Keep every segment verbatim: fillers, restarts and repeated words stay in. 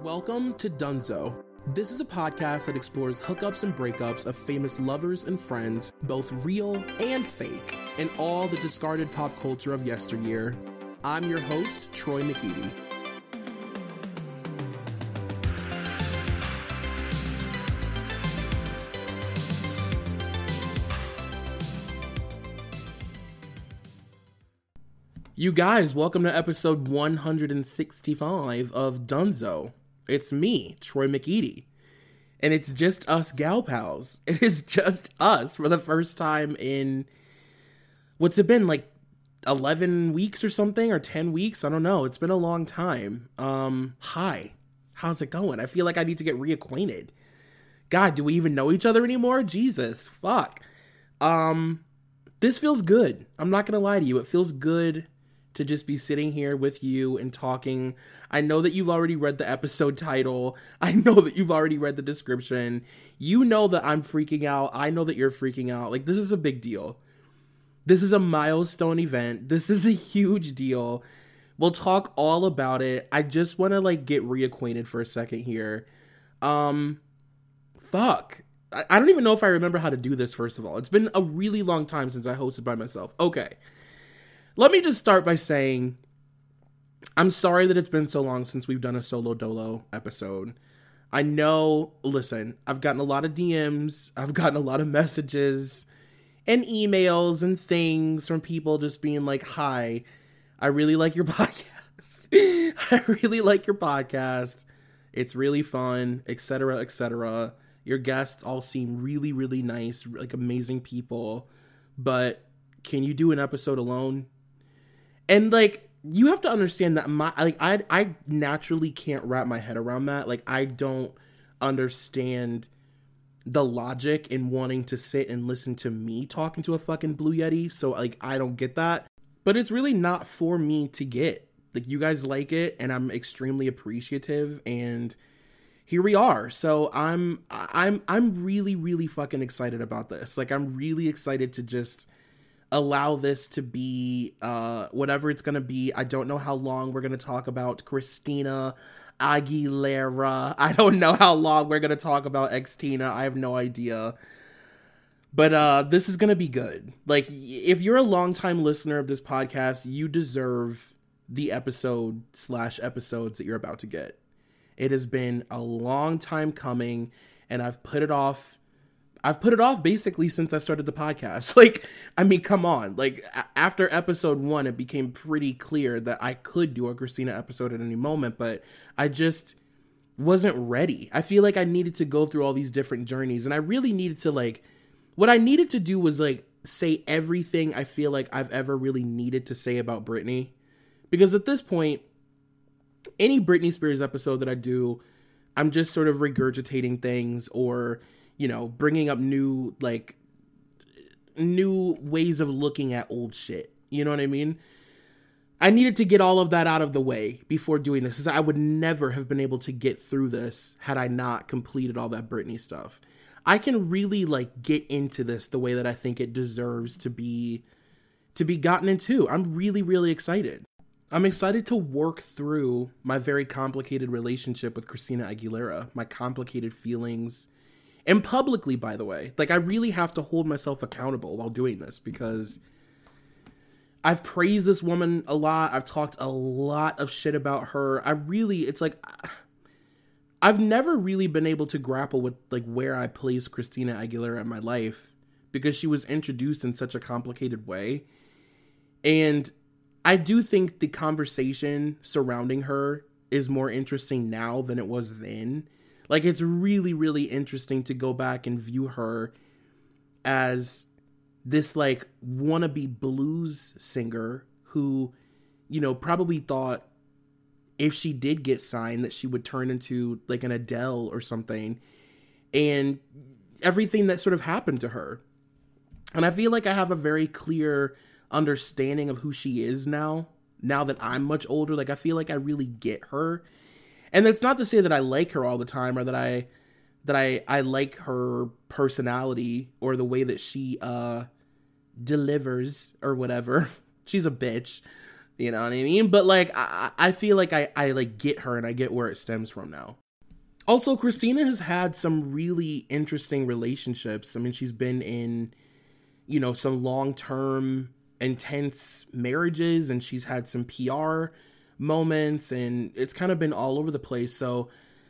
Welcome to Dunzo. This is a podcast that explores hookups and breakups of famous lovers and friends, both real and fake, and all the discarded pop culture of yesteryear. I'm your host, Troy McEady. You guys, welcome to episode one hundred sixty-five of Dunzo. It's me, Troy McEady, and it's just us gal pals. It is just us for the first time in, what's it been, like eleven weeks or something, or ten weeks? I don't know. It's been a long time. Um, hi. How's it going? I feel like I need to get reacquainted. God, do we even know each other anymore? Jesus, fuck. Um, this feels good. I'm not gonna lie to you. It feels good to just be sitting here with you and talking. I know that you've already read the episode title. I know that you've already read the description. You know that I'm freaking out. I know that you're freaking out. Like, this is a big deal. This is a milestone event. This is a huge deal. We'll talk all about it. I just want to, like, get reacquainted for a second here. Um, fuck. I, I don't even know if I remember how to do this, first of all. It's been a really long time since I hosted by myself. Okay. Let me just start by saying, I'm sorry that it's been so long since we've done a solo dolo episode. I know, listen, I've gotten a lot of D Ms, I've gotten a lot of messages and emails and things from people just being like, hi, I really like your podcast. I really like your podcast. It's really fun, et cetera, et cetera. Your guests all seem really, really nice, like amazing people. But can you do an episode alone? And, like, you have to understand that my, like, I, I naturally can't wrap my head around that. Like, I don't understand the logic in wanting to sit and listen to me talking to a fucking Blue Yeti. So, like, I don't get that. But it's really not for me to get. Like, you guys like it, and I'm extremely appreciative, and here we are. So I'm, I'm, I'm really, really fucking excited about this. Like, I'm really excited to just allow this to be uh, whatever it's going to be. I don't know how long we're going to talk about Christina Aguilera. I don't know how long we're going to talk about Xtina. I have no idea. But uh, this is going to be good. Like, if you're a longtime listener of this podcast, you deserve the episode slash episodes that you're about to get. It has been a long time coming, and I've put it off I've put it off basically since I started the podcast. Like, I mean, come on. Like, a- after episode one, it became pretty clear that I could do a Christina episode at any moment, but I just wasn't ready. I feel like I needed to go through all these different journeys, and I really needed to, like, what I needed to do was, like, say everything I feel like I've ever really needed to say about Britney. Because at this point, any Britney Spears episode that I do, I'm just sort of regurgitating things or, you know, bringing up new, like, new ways of looking at old shit. You know what I mean? I needed to get all of that out of the way before doing this, because I would never have been able to get through this had I not completed all that Britney stuff. I can really, like, get into this the way that I think it deserves to be, to be gotten into. I'm really, really excited. I'm excited to work through my very complicated relationship with Christina Aguilera, my complicated feelings. And publicly, by the way. Like, I really have to hold myself accountable while doing this, because I've praised this woman a lot. I've talked a lot of shit about her. I really, it's like, I've never really been able to grapple with, like, where I place Christina Aguilera in my life, because she was introduced in such a complicated way. And I do think the conversation surrounding her is more interesting now than it was then. Like, it's really, really interesting to go back and view her as this, like, wannabe blues singer who, you know, probably thought if she did get signed that she would turn into, like, an Adele or something, and everything that sort of happened to her. And I feel like I have a very clear understanding of who she is now, now that I'm much older. Like, I feel like I really get her. And that's not to say that I like her all the time, or that I that I, I like her personality or the way that she uh, delivers or whatever. She's a bitch. You know what I mean? But like, I, I feel like I, I like get her and I get where it stems from now. Also, Christina has had some really interesting relationships. I mean, she's been in, you know, some long-term intense marriages, and she's had some P R moments, and it's kind of been all over the place. So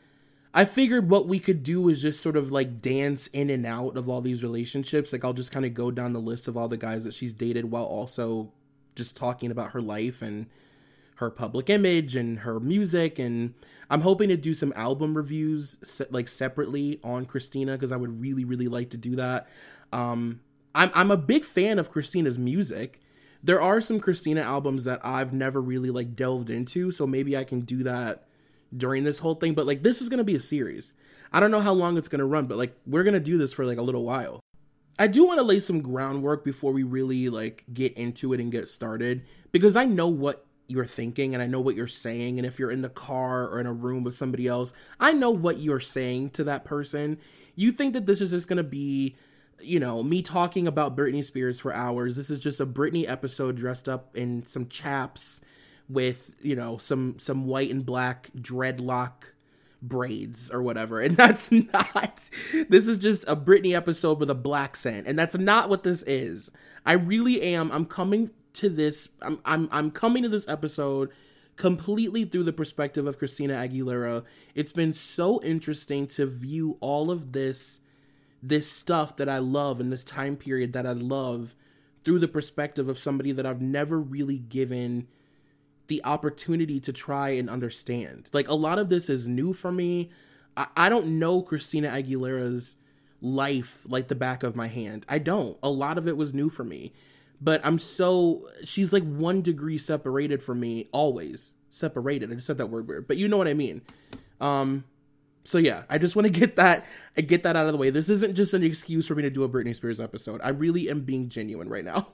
I figured what we could do is just sort of like dance in and out of all these relationships. Like, I'll just kind of go down the list of all the guys that she's dated while also just talking about her life and her public image and her music. And I'm hoping to do some album reviews se- like separately on Christina, because I would really, really like to do that. Um, I'm I'm a big fan of Christina's music. There are some Christina albums that I've never really like delved into, so maybe I can do that during this whole thing. But like, this is going to be a series. I don't know how long it's going to run, but like, we're going to do this for like a little while. I do want to lay some groundwork before we really like get into it and get started, because I know what you're thinking and I know what you're saying. And if you're in the car or in a room with somebody else, I know what you're saying to that person. You think that this is just going to be, you know, me talking about Britney Spears for hours. This is just a Britney episode dressed up in some chaps with, you know, some some white and black dreadlock braids or whatever. And that's not, this is just a Britney episode with a black scent. And that's not what this is. I really am. I'm coming to this. I'm I'm I'm coming to this episode completely through the perspective of Christina Aguilera. It's been so interesting to view all of this this stuff that I love in this time period that I love through the perspective of somebody that I've never really given the opportunity to try and understand. Like, a lot of this is new for me. I, I don't know Christina Aguilera's life like the back of my hand. I don't. A lot of it was new for me. But I'm so, she's like one degree separated from me, always. Separated. I just said that word weird, but you know what I mean. Um, So yeah, I just want to get that get that out of the way. This isn't just an excuse for me to do a Britney Spears episode. I really am being genuine right now.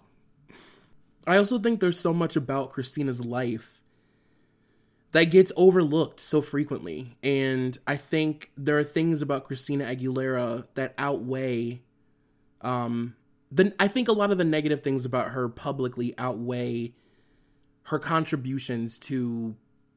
I also think there's so much about Christina's life that gets overlooked so frequently. And I think there are things about Christina Aguilera that outweigh, um, the, I think a lot of the negative things about her publicly outweigh her contributions to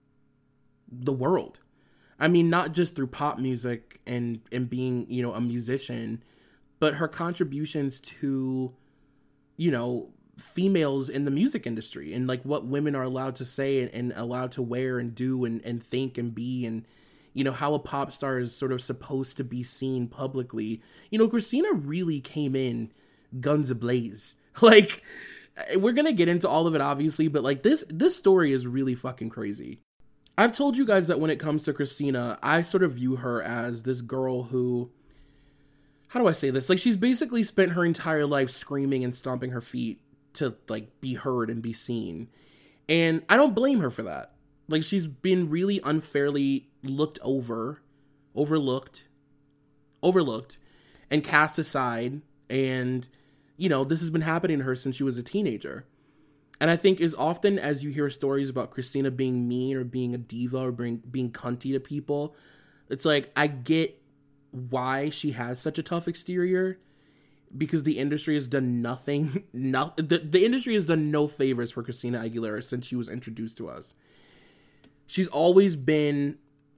the world. I mean, not just through pop music and, and being, you know, a musician, but her contributions to, you know, females in the music industry and like what women are allowed to say and, and allowed to wear and do and, and think and be, and, you know, how a pop star is sort of supposed to be seen publicly. You know, Christina really came in guns ablaze. Like, we're going to get into all of it, obviously, but like this, this story is really fucking crazy. I've told you guys that when it comes to Christina, I sort of view her as this girl who, how do I say this? Like, she's basically spent her entire life screaming and stomping her feet to like be heard and be seen. And I don't blame her for that. Like, she's been really unfairly looked over, overlooked, overlooked, and cast aside. And, you know, this has been happening to her since she was a teenager. And I think as often as you hear stories about Christina being mean or being a diva or being, being cunty to people, it's like, I get why she has such a tough exterior, because the industry has done nothing. No, the, the industry has done no favors for Christina Aguilera since she was introduced to us. She's always been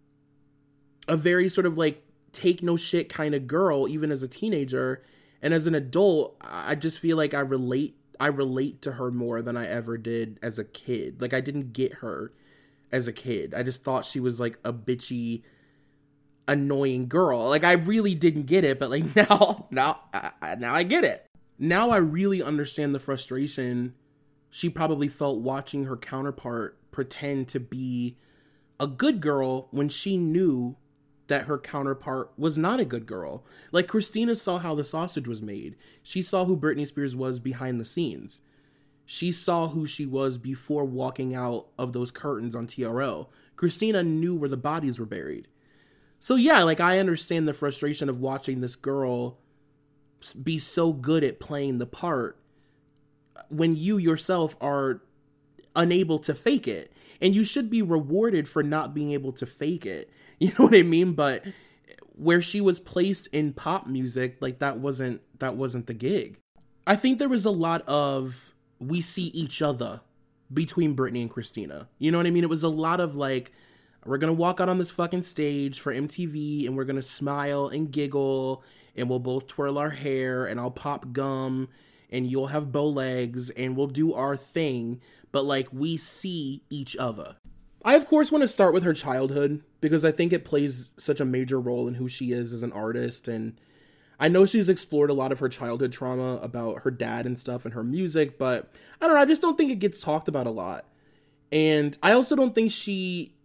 a very sort of like take no shit kind of girl, even as a teenager. And as an adult, I just feel like I relate I relate to her more than I ever did as a kid. Like, I didn't get her as a kid. I just thought she was like a bitchy, annoying girl. Like, I really didn't get it, but like now, now, I, now I get it. Now I really understand the frustration she probably felt watching her counterpart pretend to be a good girl when she knew that her counterpart was not a good girl. Like, Christina saw how the sausage was made. She saw who Britney Spears was behind the scenes. She saw who she was before walking out of those curtains on T R L. Christina knew where the bodies were buried. So yeah, like, I understand the frustration of watching this girl be so good at playing the part when you yourself are unable to fake it. And you should be rewarded for not being able to fake it. You know what I mean? But where she was placed in pop music, like, that wasn't that wasn't the gig. I think there was a lot of we see each other between Britney and Christina. You know what I mean? It was a lot of like, we're going to walk out on this fucking stage for M T V and we're going to smile and giggle and we'll both twirl our hair and I'll pop gum and you'll have bow legs and we'll do our thing. But like, we see each other. I, of course, want to start with her childhood because I think it plays such a major role in who she is as an artist. And I know she's explored a lot of her childhood trauma about her dad and stuff and her music, but I don't know, I just don't think it gets talked about a lot. And I also don't think she,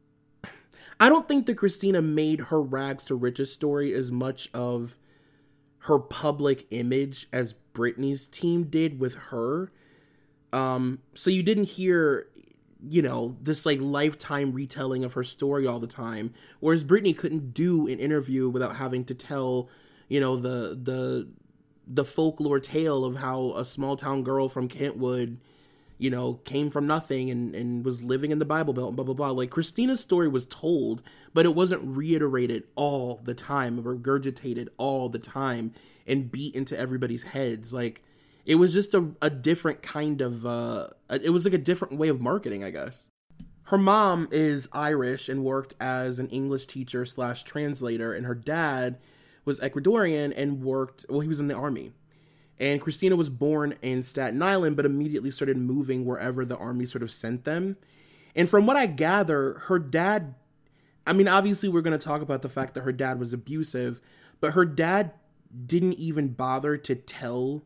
I don't think that Christina made her rags to riches story as much of her public image as Britney's team did with her. Um, so you didn't hear, you know, this like lifetime retelling of her story all the time. Whereas Britney couldn't do an interview without having to tell, you know, the, the, the folklore tale of how a small town girl from Kentwood, you know, came from nothing and, and was living in the Bible Belt and blah, blah, blah. Like Christina's story was told, but it wasn't reiterated all the time, regurgitated all the time and beat into everybody's heads. Like, it was just a, a different kind of, uh, it was like a different way of marketing, I guess. Her mom is Irish and worked as an English teacher slash translator, and her dad was Ecuadorian and worked, well, he was in the army. And Christina was born in Staten Island, but immediately started moving wherever the army sort of sent them. And from what I gather, her dad, I mean, obviously we're going to talk about the fact that her dad was abusive, but her dad didn't even bother to tell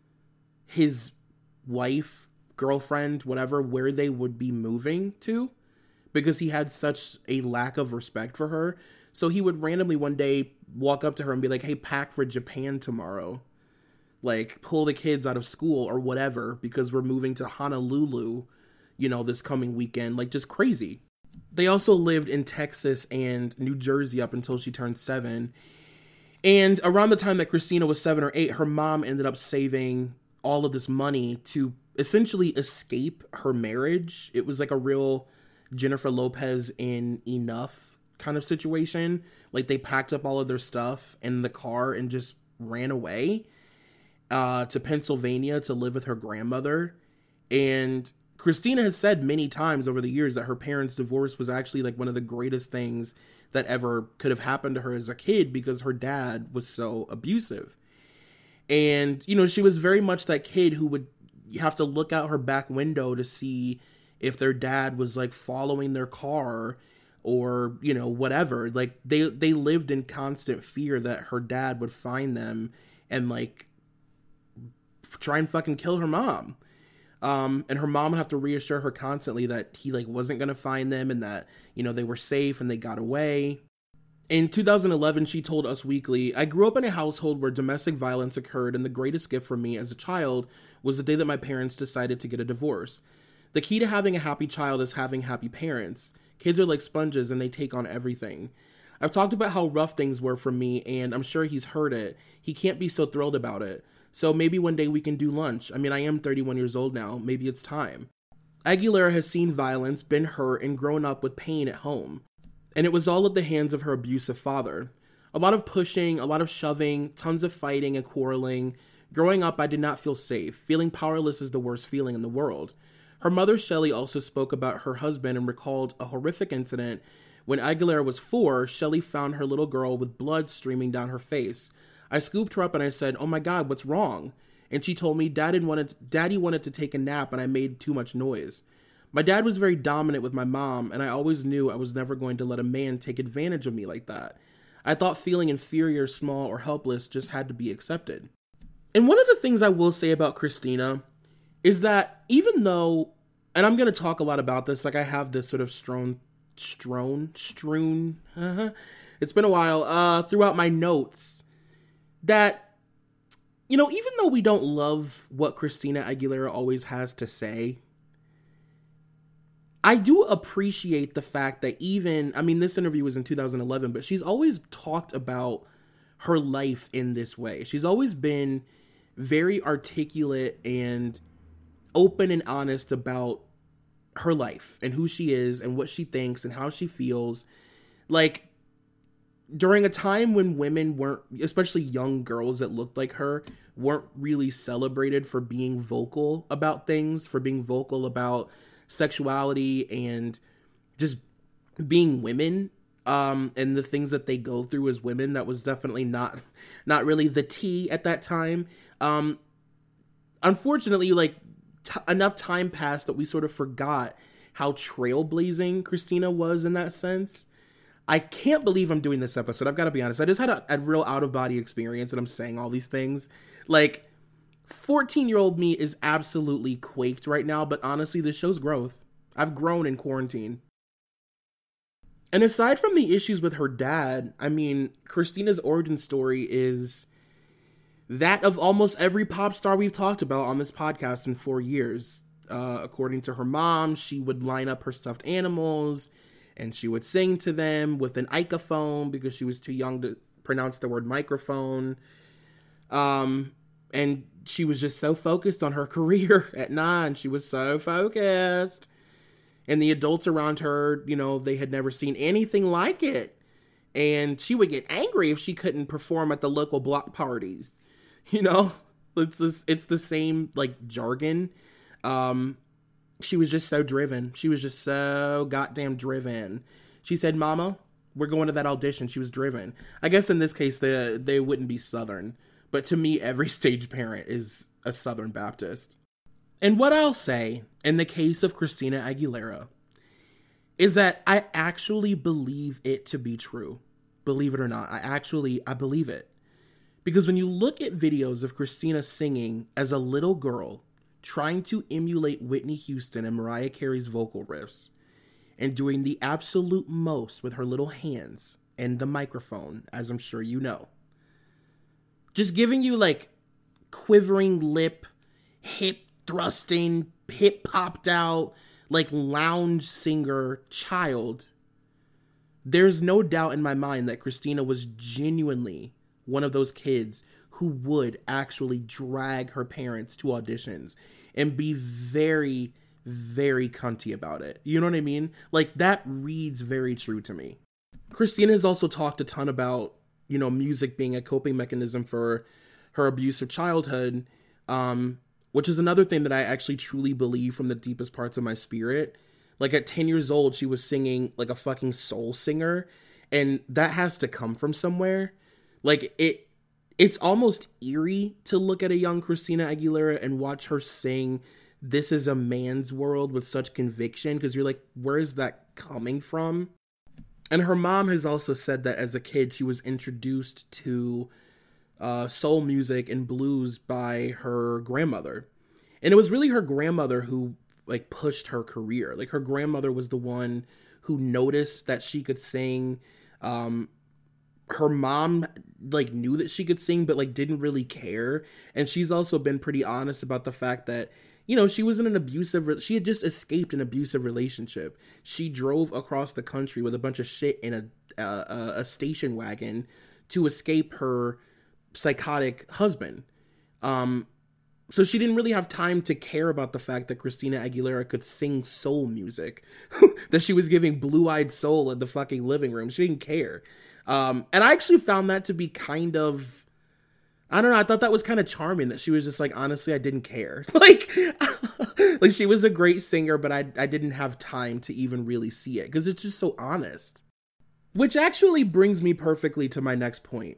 his wife, girlfriend, whatever, where they would be moving to, because he had such a lack of respect for her. So he would randomly one day walk up to her and be like, hey, pack for Japan tomorrow. Like, pull the kids out of school or whatever, because we're moving to Honolulu, you know, this coming weekend. Like, just crazy. They also lived in Texas and New Jersey up until she turned seven. And around the time that Christina was seven or eight, her mom ended up saving all of this money to essentially escape her marriage. It was like a real Jennifer Lopez in Enough kind of situation. Like, they packed up all of their stuff in the car and just ran away uh, to Pennsylvania to live with her grandmother. And Christina has said many times over the years that her parents' divorce was actually like one of the greatest things that ever could have happened to her as a kid, because her dad was so abusive. And, you know, she was very much that kid who would have to look out her back window to see if their dad was like following their car or, you know, whatever. Like, they, they lived in constant fear that her dad would find them and like try and fucking kill her mom. Um, and her mom would have to reassure her constantly that he like wasn't going to find them and that, you know, they were safe and they got away. In two thousand eleven, she told Us Weekly, I grew up in a household where domestic violence occurred, and the greatest gift for me as a child was the day that my parents decided to get a divorce. The key to having a happy child is having happy parents. Kids are like sponges and they take on everything. I've talked about how rough things were for me, and I'm sure he's heard it. He can't be so thrilled about it. So maybe one day we can do lunch. I mean, I am thirty-one years old now. Maybe it's time. Aguilera has seen violence, been hurt, and grown up with pain at home. And it was all at the hands of her abusive father. A lot of pushing, a lot of shoving, tons of fighting and quarreling. Growing up, I did not feel safe. Feeling powerless is the worst feeling in the world. Her mother, Shelley, also spoke about her husband and recalled a horrific incident. When Aguilera was four, Shelley found her little girl with blood streaming down her face. I scooped her up and I said, oh my God, what's wrong? And she told me Daddy wanted, Daddy wanted to take a nap and I made too much noise. My dad was very dominant with my mom, and I always knew I was never going to let a man take advantage of me like that. I thought feeling inferior, small, or helpless just had to be accepted. And one of the things I will say about Christina is that even though, and I'm going to talk a lot about this, like I have this sort of strewn, strewn, strewn, uh-huh, it's been a while, uh, throughout my notes, that, you know, even though we don't love what Christina Aguilera always has to say, I do appreciate the fact that even, I mean, this interview was in two thousand eleven, but she's always talked about her life in this way. She's always been very articulate and open and honest about her life and who she is and what she thinks and how she feels. Like, during a time when women weren't, especially young girls that looked like her, weren't really celebrated for being vocal about things, for being vocal about sexuality and just being women, um, and the things that they go through as women. That was definitely not, not really the tea at that time. Um, unfortunately, like, t- enough time passed that we sort of forgot how trailblazing Christina was in that sense. I can't believe I'm doing this episode. I've got to be honest. I just had a, a real out-of-body experience, and I'm saying all these things. Like, fourteen-year-old me is absolutely quaked right now, but honestly, this show's growth. I've grown in quarantine. And aside from the issues with her dad, I mean, Christina's origin story is that of almost every pop star we've talked about on this podcast in four years. Uh, according to her mom, she would line up her stuffed animals and she would sing to them with an icophone because she was too young to pronounce the word microphone. Um, and she was just so focused on her career at nine. She was so focused. And the adults around her, you know, they had never seen anything like it. And she would get angry if she couldn't perform at the local block parties. You know, it's just, it's the same, like, jargon. Um, she was just so driven. She was just so goddamn driven. She said, "Mama, we're going to that audition." She was driven. I guess in this case, the, they wouldn't be Southern. But to me, every stage parent is a Southern Baptist. And what I'll say, in the case of Christina Aguilera, is that I actually believe it to be true. Believe it or not, I actually, I believe it. Because when you look at videos of Christina singing as a little girl, trying to emulate Whitney Houston and Mariah Carey's vocal riffs, and doing the absolute most with her little hands and the microphone, as I'm sure you know. Just giving you, like, quivering lip, hip thrusting, hip popped out, like, lounge singer child. There's no doubt in my mind that Christina was genuinely one of those kids who would actually drag her parents to auditions and be very, very cunty about it. You know what I mean? Like, that reads very true to me. Christina has also talked a ton about, you know, music being a coping mechanism for her abusive childhood, um, which is another thing that I actually truly believe from the deepest parts of my spirit. Like, at ten years old, she was singing like a fucking soul singer, and that has to come from somewhere. Like, it, it's almost eerie to look at a young Christina Aguilera and watch her sing "This Is a Man's World" with such conviction, because you're like, where is that coming from? And her mom has also said that as a kid, she was introduced to uh, soul music and blues by her grandmother. And it was really her grandmother who, like, pushed her career. Like, her grandmother was the one who noticed that she could sing. Um, her mom, like, knew that she could sing, but, like, didn't really care. And she's also been pretty honest about the fact that, you know, she was in an abusive, she had just escaped an abusive relationship. She drove across the country with a bunch of shit in a, a, a station wagon to escape her psychotic husband. Um, so she didn't really have time to care about the fact that Christina Aguilera could sing soul music, that she was giving Blue-Eyed Soul in the fucking living room. She didn't care. Um, and I actually found that to be kind of, I don't know, I thought that was kind of charming, that she was just like, honestly, I didn't care. Like, like she was a great singer, but I, I didn't have time to even really see it, because it's just so honest. Which actually brings me perfectly to my next point.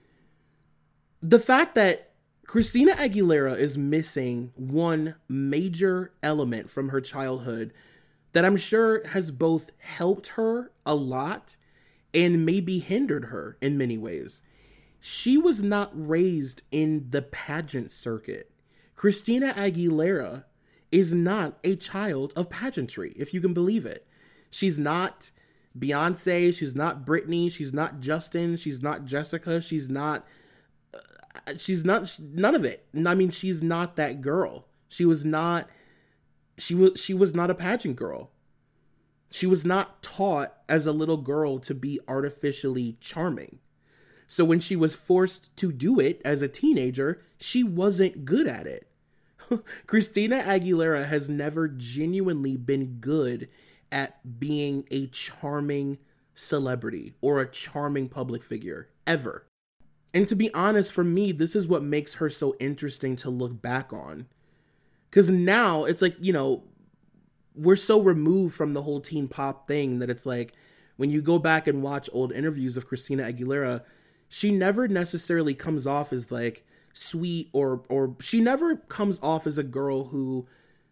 The fact that Christina Aguilera is missing one major element from her childhood that I'm sure has both helped her a lot and maybe hindered her in many ways. She was not raised in the pageant circuit. Christina Aguilera is not a child of pageantry, if you can believe it. She's not Beyonce, she's not Britney, she's not Justin, she's not Jessica, she's not, uh, she's not, none of it. I mean, she's not that girl. She was not, she was, she was not a pageant girl. She was not taught as a little girl to be artificially charming. So when she was forced to do it as a teenager, she wasn't good at it. Christina Aguilera has never genuinely been good at being a charming celebrity or a charming public figure, ever. And to be honest, for me, this is what makes her so interesting to look back on. Because now it's like, you know, we're so removed from the whole teen pop thing that it's like, when you go back and watch old interviews of Christina Aguilera, she never necessarily comes off as like sweet or, or she never comes off as a girl who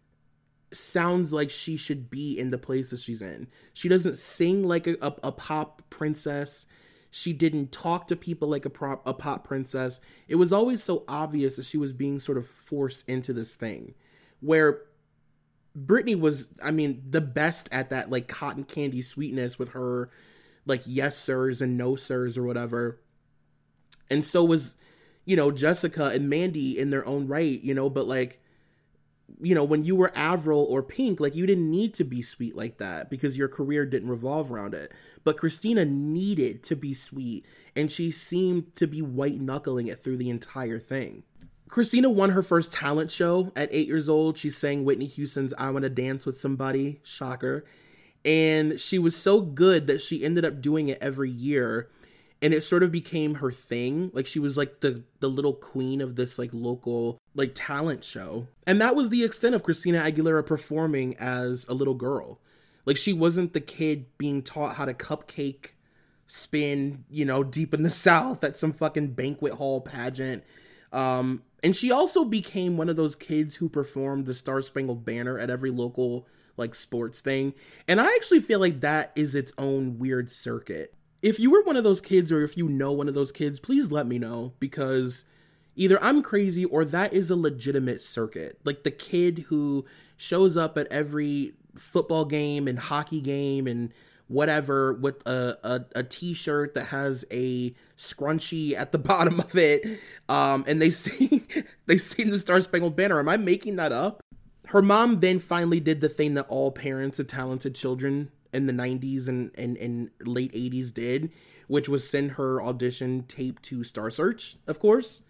sounds like she should be in the places she's in. She doesn't sing like a, a, a pop princess. She didn't talk to people like a, prop, a pop princess. It was always so obvious that she was being sort of forced into this thing where Britney was, I mean, the best at that, like, cotton candy sweetness with her, like, yes sirs and no sirs or whatever. And so was, you know, Jessica and Mandy in their own right, you know, but, like, you know, when you were Avril or Pink, like, you didn't need to be sweet like that because your career didn't revolve around it. But Christina needed to be sweet, and she seemed to be white-knuckling it through the entire thing. Christina won her first talent show at eight years old. She sang Whitney Houston's I Wanna Dance with Somebody, shocker. And she was so good that she ended up doing it every year. And it sort of became her thing. Like, she was like the, the little queen of this like local like talent show. And that was the extent of Christina Aguilera performing as a little girl. Like, she wasn't the kid being taught how to cupcake spin, you know, deep in the South at some fucking banquet hall pageant. Um, and she also became one of those kids who performed the Star Spangled Banner at every local like sports thing. And I actually feel like that is its own weird circuit. If you were one of those kids, or if you know one of those kids, please let me know, because either I'm crazy or that is a legitimate circuit. Like the kid who shows up at every football game and hockey game and whatever with a, a, a t-shirt that has a scrunchie at the bottom of it. Um, and they sing, they sing the Star Spangled Banner. Am I making that up? Her mom then finally did the thing that all parents of talented children in the nineties and, and, and late eighties did, which was send her audition tape to Star Search, of course.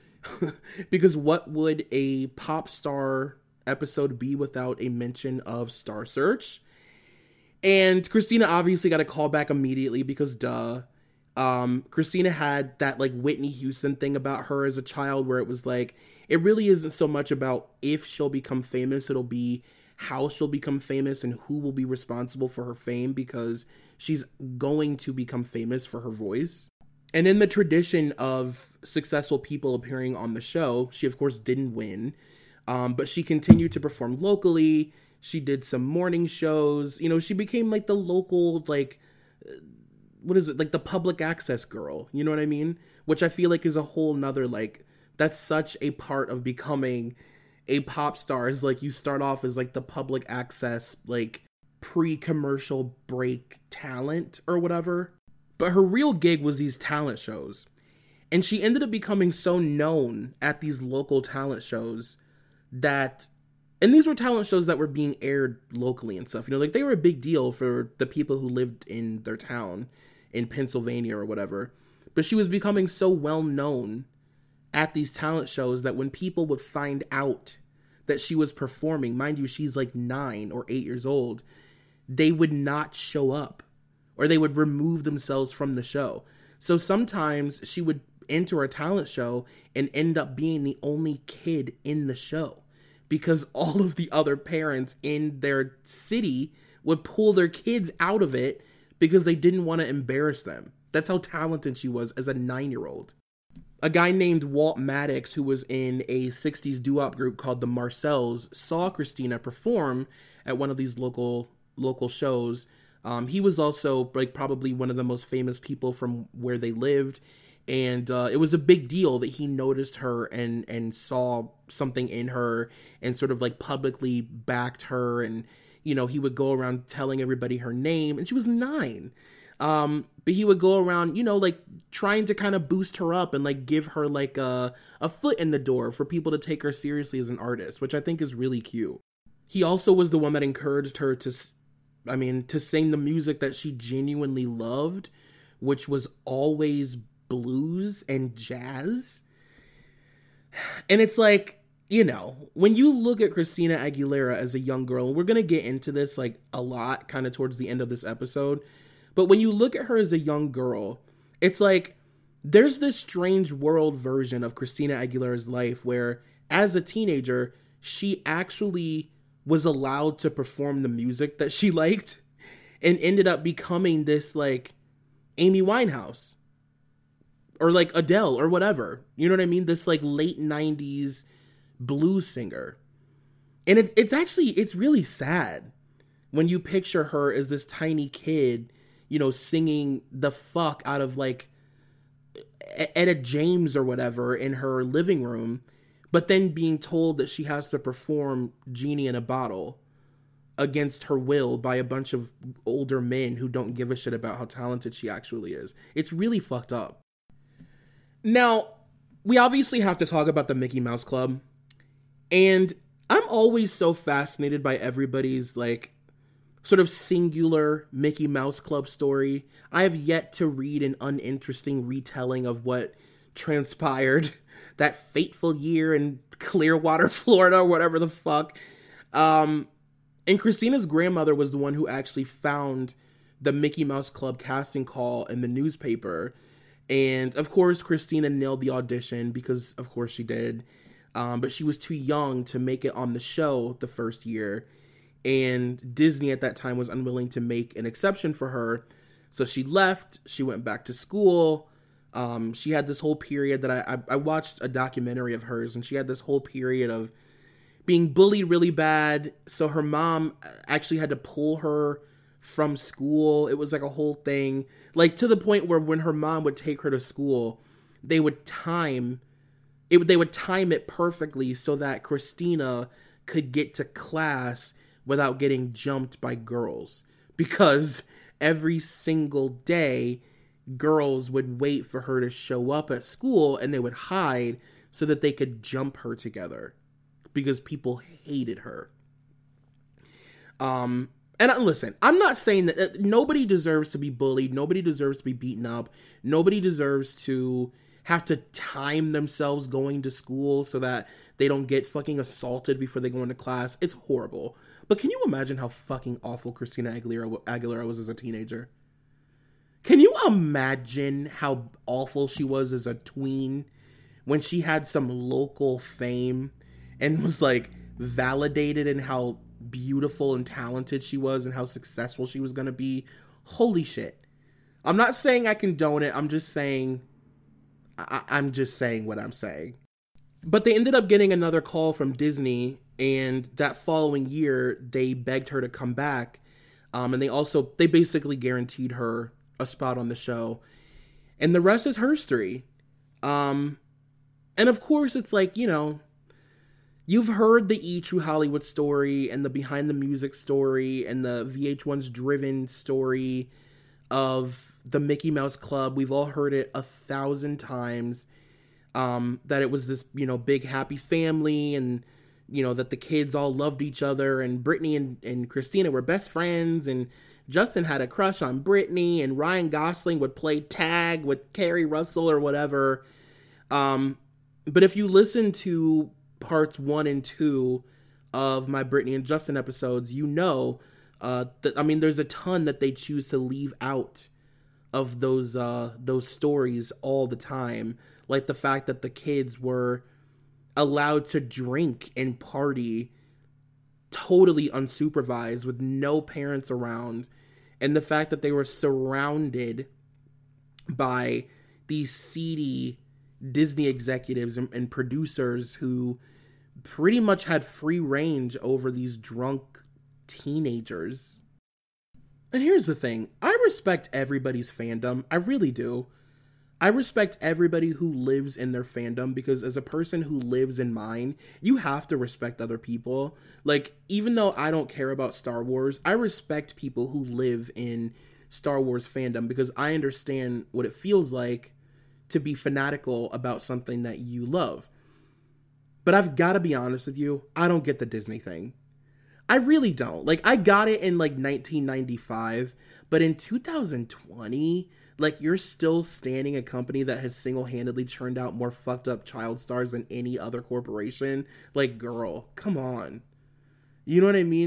Because what would a pop star episode be without a mention of Star Search? And Christina obviously got a call back immediately because duh. Um, Christina had that like Whitney Houston thing about her as a child where it was like, it really isn't so much about if she'll become famous, it'll be how she'll become famous and who will be responsible for her fame, because she's going to become famous for her voice. And in the tradition of successful people appearing on the show, she of course didn't win, um, but she continued to perform locally. She did some morning shows. You know, she became like the local, like, what is it? Like the public access girl. You know what I mean? Which I feel like is a whole nother, like, that's such a part of becoming a pop star, is like you start off as like the public access, like pre-commercial break talent or whatever. But her real gig was these talent shows. And she ended up becoming so known at these local talent shows that, and these were talent shows that were being aired locally and stuff, you know, like they were a big deal for the people who lived in their town in Pennsylvania or whatever. But she was becoming so well known at these talent shows that when people would find out that she was performing, mind you, she's like nine or eight years old, they would not show up, or they would remove themselves from the show. So sometimes she would enter a talent show and end up being the only kid in the show, because all of the other parents in their city would pull their kids out of it because they didn't want to embarrass them. That's how talented she was as a nine-year-old. A guy named Walt Maddox, who was in a sixties doo-wop group called the Marcells, saw Christina perform at one of these local local shows. Um, he was also like probably one of the most famous people from where they lived. And uh, it was a big deal that he noticed her and, and saw something in her and sort of like publicly backed her. And, you know, he would go around telling everybody her name, and she was nine. Um, but he would go around, you know, like trying to kind of boost her up and like give her like a, a foot in the door for people to take her seriously as an artist, which I think is really cute. He also was the one that encouraged her to, I mean, to sing the music that she genuinely loved, which was always blues and jazz. And it's like, you know, when you look at Christina Aguilera as a young girl, and we're going to get into this like a lot kind of towards the end of this episode, But when you look at her as a young girl, it's like there's this strange world version of Christina Aguilera's life where as a teenager, she actually was allowed to perform the music that she liked and ended up becoming this like Amy Winehouse or like Adele or whatever. You know what I mean? This like late nineties blues singer. And it, it's actually, it's really sad when you picture her as this tiny kid, you know, singing the fuck out of like Etta James or whatever in her living room, but then being told that she has to perform Genie in a Bottle against her will by a bunch of older men who don't give a shit about how talented she actually is. It's really fucked up. Now, we obviously have to talk about the Mickey Mouse Club. And I'm always so fascinated by everybody's like sort of singular Mickey Mouse Club story. I have yet to read an uninteresting retelling of what transpired that fateful year in Clearwater, Florida, or whatever the fuck. Um, and Christina's grandmother was the one who actually found the Mickey Mouse Club casting call in the newspaper. And of course, Christina nailed the audition because of course she did. Um, but she was too young to make it on the show the first year. And Disney at that time was unwilling to make an exception for her. So she left. She went back to school. Um, she had this whole period that I, I, I watched a documentary of hers, and she had this whole period of being bullied really bad. So her mom actually had to pull her from school. It was like a whole thing, like to the point where when her mom would take her to school, they would time it. They would time it perfectly so that Christina could get to class without getting jumped by girls, because every single day girls would wait for her to show up at school and they would hide so that they could jump her together because people hated her. Um, and listen, I'm not saying that uh, nobody deserves to be bullied. Nobody deserves to be beaten up. Nobody deserves to have to time themselves going to school so that they don't get fucking assaulted before they go into class. It's horrible. But can you imagine how fucking awful Christina Aguilera, Aguilera was as a teenager? Can you imagine how awful she was as a tween when she had some local fame and was like validated in how beautiful and talented she was and how successful she was going to be? Holy shit. I'm not saying I condone it. I'm just saying, I- I'm just saying what I'm saying. But they ended up getting another call from Disney, and that following year, they begged her to come back. Um, and they also, they basically guaranteed her a spot on the show. And the rest is history. Um, and of course, it's like, you know, you've heard the E! True Hollywood story and the Behind the Music story and the V H one's Driven story of the Mickey Mouse Club. We've all heard it a thousand times. Um, that it was this, you know, big happy family, and, you know, that the kids all loved each other, and Britney and, and Christina were best friends, and Justin had a crush on Britney, and Ryan Gosling would play tag with Carrie Russell or whatever. Um, but if you listen to parts one and two of my Britney and Justin episodes, you know, uh, that, I mean, there's a ton that they choose to leave out of those, uh, those stories all the time. Like the fact that the kids were allowed to drink and party totally unsupervised with no parents around. And the fact that they were surrounded by these seedy Disney executives and, and producers who pretty much had free range over these drunk teenagers. And here's the thing. I respect everybody's fandom. I really do. I respect everybody who lives in their fandom, because as a person who lives in mine, you have to respect other people. Like, even though I don't care about Star Wars, I respect people who live in Star Wars fandom, because I understand what it feels like to be fanatical about something that you love. But I've got to be honest with you, I don't get the Disney thing. I really don't. Like, I got it in like nineteen ninety-five, but in two thousand twenty... like, you're still standing a company that has single-handedly churned out more fucked up child stars than any other corporation. Like, girl, come on. You know what I mean?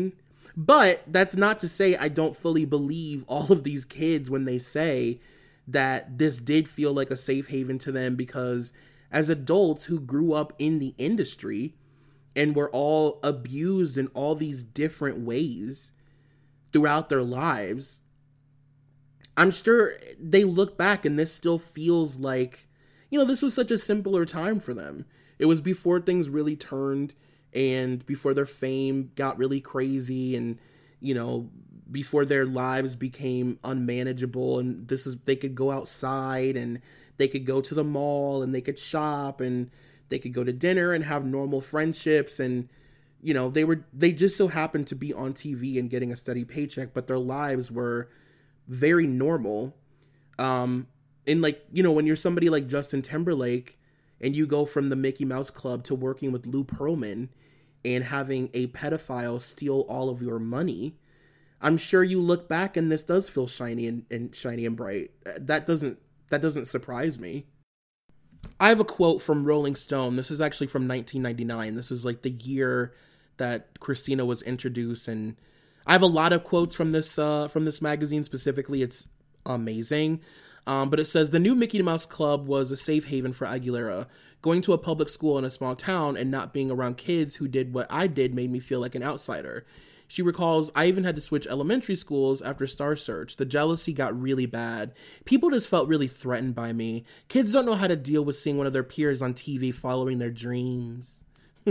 But that's not to say I don't fully believe all of these kids when they say that this did feel like a safe haven to them, because as adults who grew up in the industry and were all abused in all these different ways throughout their lives, I'm sure they look back and this still feels like, you know, this was such a simpler time for them. It was before things really turned and before their fame got really crazy and, you know, before their lives became unmanageable, and this is, they could go outside and they could go to the mall and they could shop and they could go to dinner and have normal friendships. And, you know, they were, they just so happened to be on T V and getting a steady paycheck, but their lives were very normal. Um, and like, you know, when you're somebody like Justin Timberlake and you go from the Mickey Mouse Club to working with Lou Pearlman and having a pedophile steal all of your money, I'm sure you look back and this does feel shiny and, and shiny and bright. That doesn't, that doesn't surprise me. I have a quote from Rolling Stone. This is actually from nineteen ninety-nine. This was like the year that Christina was introduced, and I have a lot of quotes from this uh, from this magazine specifically. It's amazing. Um, but it says, the new Mickey Mouse Club was a safe haven for Aguilera. Going to a public school in a small town and not being around kids who did what I did made me feel like an outsider. She recalls, I even had to switch elementary schools after Star Search. The jealousy got really bad. People just felt really threatened by me. Kids don't know how to deal with seeing one of their peers on T V following their dreams.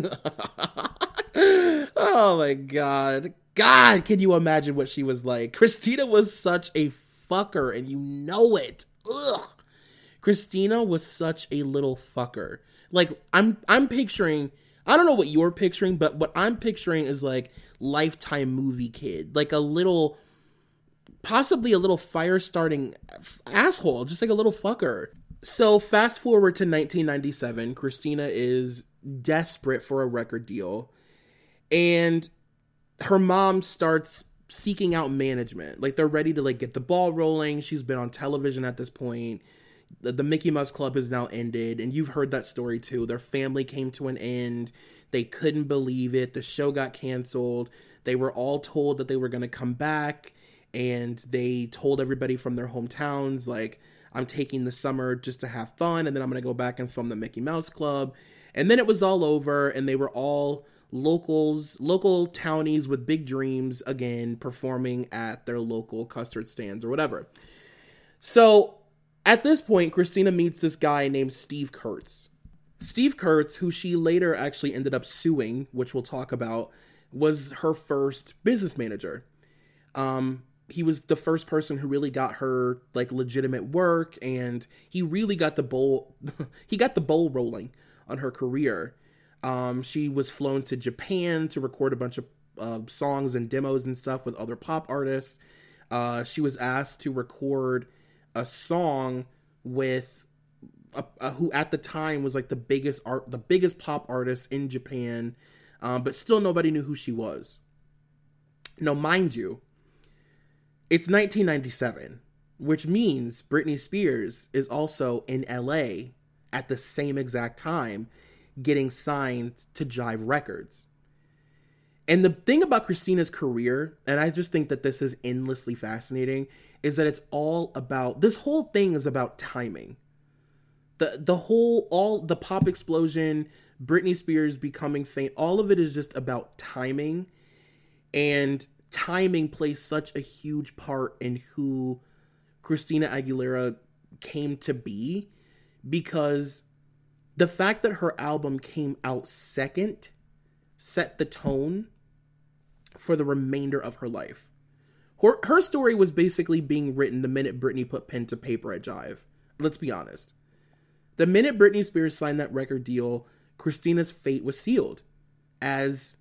Oh my God. God, can you imagine what she was like? Christina was such a fucker, and you know it. Ugh. Christina was such a little fucker. Like, I'm I'm picturing, I don't know what you're picturing, but what I'm picturing is like Lifetime movie kid. Like a little, possibly a little fire-starting asshole, just like a little fucker. So fast forward to nineteen ninety-seven, Christina is desperate for a record deal, and her mom starts seeking out management. Like, they're ready to like get the ball rolling. She's been on television at this point. The, the Mickey Mouse Club has now ended, and you've heard that story too. Their family came to an end. They couldn't believe it. The show got canceled. They were all told that they were going to come back, and they told everybody from their hometowns, like, I'm taking the summer just to have fun, and then I'm going to go back and film the Mickey Mouse Club. And then it was all over, and they were all locals, local townies with big dreams, again, performing at their local custard stands or whatever. So at this point, Christina meets this guy named Steve Kurtz. Steve Kurtz, who she later actually ended up suing, which we'll talk about, was her first business manager. Um, he was the first person who really got her like legitimate work, and he really got the bowl, he got the bowl rolling on her career. Um, she was flown to Japan to record a bunch of uh, songs and demos and stuff with other pop artists. Uh, she was asked to record a song with a, a, who at the time was like the biggest art, the biggest pop artist in Japan, um, but still nobody knew who she was. Now, mind you, it's nineteen ninety-seven, which means Britney Spears is also in L A at the same exact time, getting signed to Jive Records. And the thing about Christina's career, and I just think that this is endlessly fascinating, is that it's all about, this whole thing is about timing. The the whole, all the pop explosion, Britney Spears becoming famous, all of it is just about timing. And timing plays such a huge part in who Christina Aguilera came to be, because the fact that her album came out second set the tone for the remainder of her life. Her, her story was basically being written the minute Britney put pen to paper at Jive. Let's be honest. The minute Britney Spears signed that record deal, Christina's fate was sealed as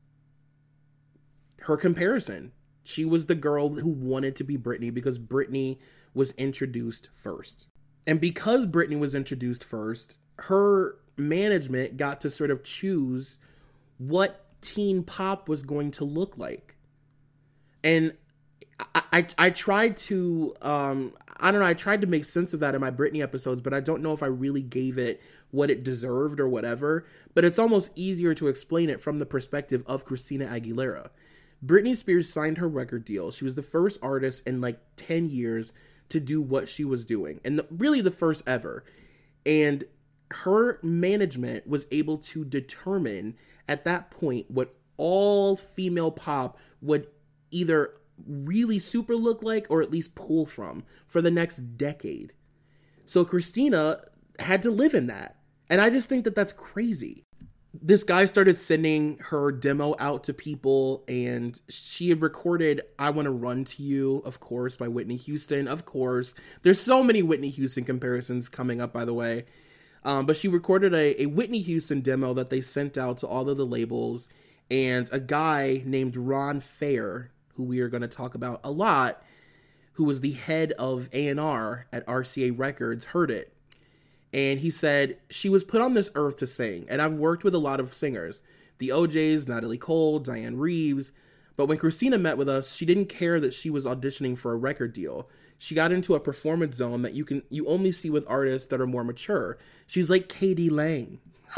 her comparison. She was the girl who wanted to be Britney because Britney was introduced first. And because Britney was introduced first, her management got to sort of choose what teen pop was going to look like. And I, I, I tried to, um, I don't know, I tried to make sense of that in my Britney episodes, but I don't know if I really gave it what it deserved or whatever. But it's almost easier to explain it from the perspective of Christina Aguilera. Britney Spears signed her record deal. She was the first artist in like ten years to do what she was doing, and the, really the first ever. And her management was able to determine at that point what all female pop would either really super look like or at least pull from for the next decade. So Christina had to live in that. And I just think that that's crazy. This guy started sending her demo out to people, and she had recorded I Want to Run to You, of course, by Whitney Houston, of course. There's so many Whitney Houston comparisons coming up, by the way. Um, but she recorded a, a Whitney Houston demo that they sent out to all of the labels, and a guy named Ron Fair, who we are going to talk about a lot, who was the head of A and R at R C A Records, heard it. And he said, she was put on this earth to sing. And I've worked with a lot of singers. The O Js, Natalie Cole, Diane Reeves. But when Christina met with us, she didn't care that she was auditioning for a record deal. She got into a performance zone that you can you only see with artists that are more mature. She's like K D Lang.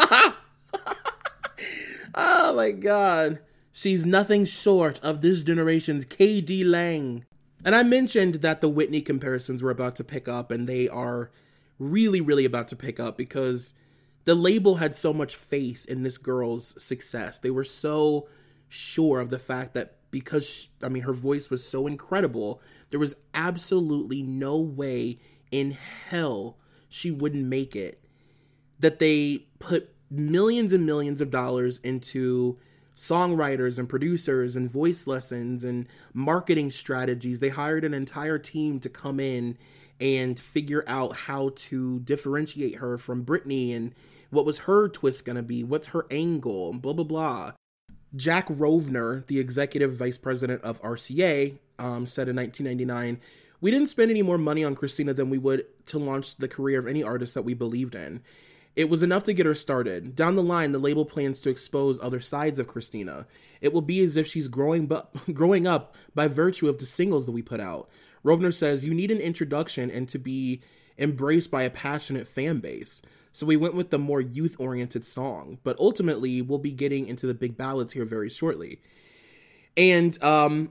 Oh my God. She's nothing short of this generation's K D Lang. And I mentioned that the Whitney comparisons were about to pick up, and they are really, really about to pick up because the label had so much faith in this girl's success. They were so sure of the fact that because, she, I mean, her voice was so incredible, there was absolutely no way in hell she wouldn't make it. That they put millions and millions of dollars into songwriters and producers and voice lessons and marketing strategies. They hired an entire team to come in and figure out how to differentiate her from Britney and what was her twist going to be, what's her angle, and blah, blah, blah. Jack Rovner, the executive vice president of R C A, um, said in nineteen ninety-nine, "We didn't spend any more money on Christina than we would to launch the career of any artist that we believed in. It was enough to get her started. Down the line, the label plans to expose other sides of Christina. It will be as if she's growing, bu- growing up by virtue of the singles that we put out." Rovner says, "You need an introduction and to be embraced by a passionate fan base. So we went with the more youth-oriented song. But ultimately, we'll be getting into the big ballads here very shortly." And um,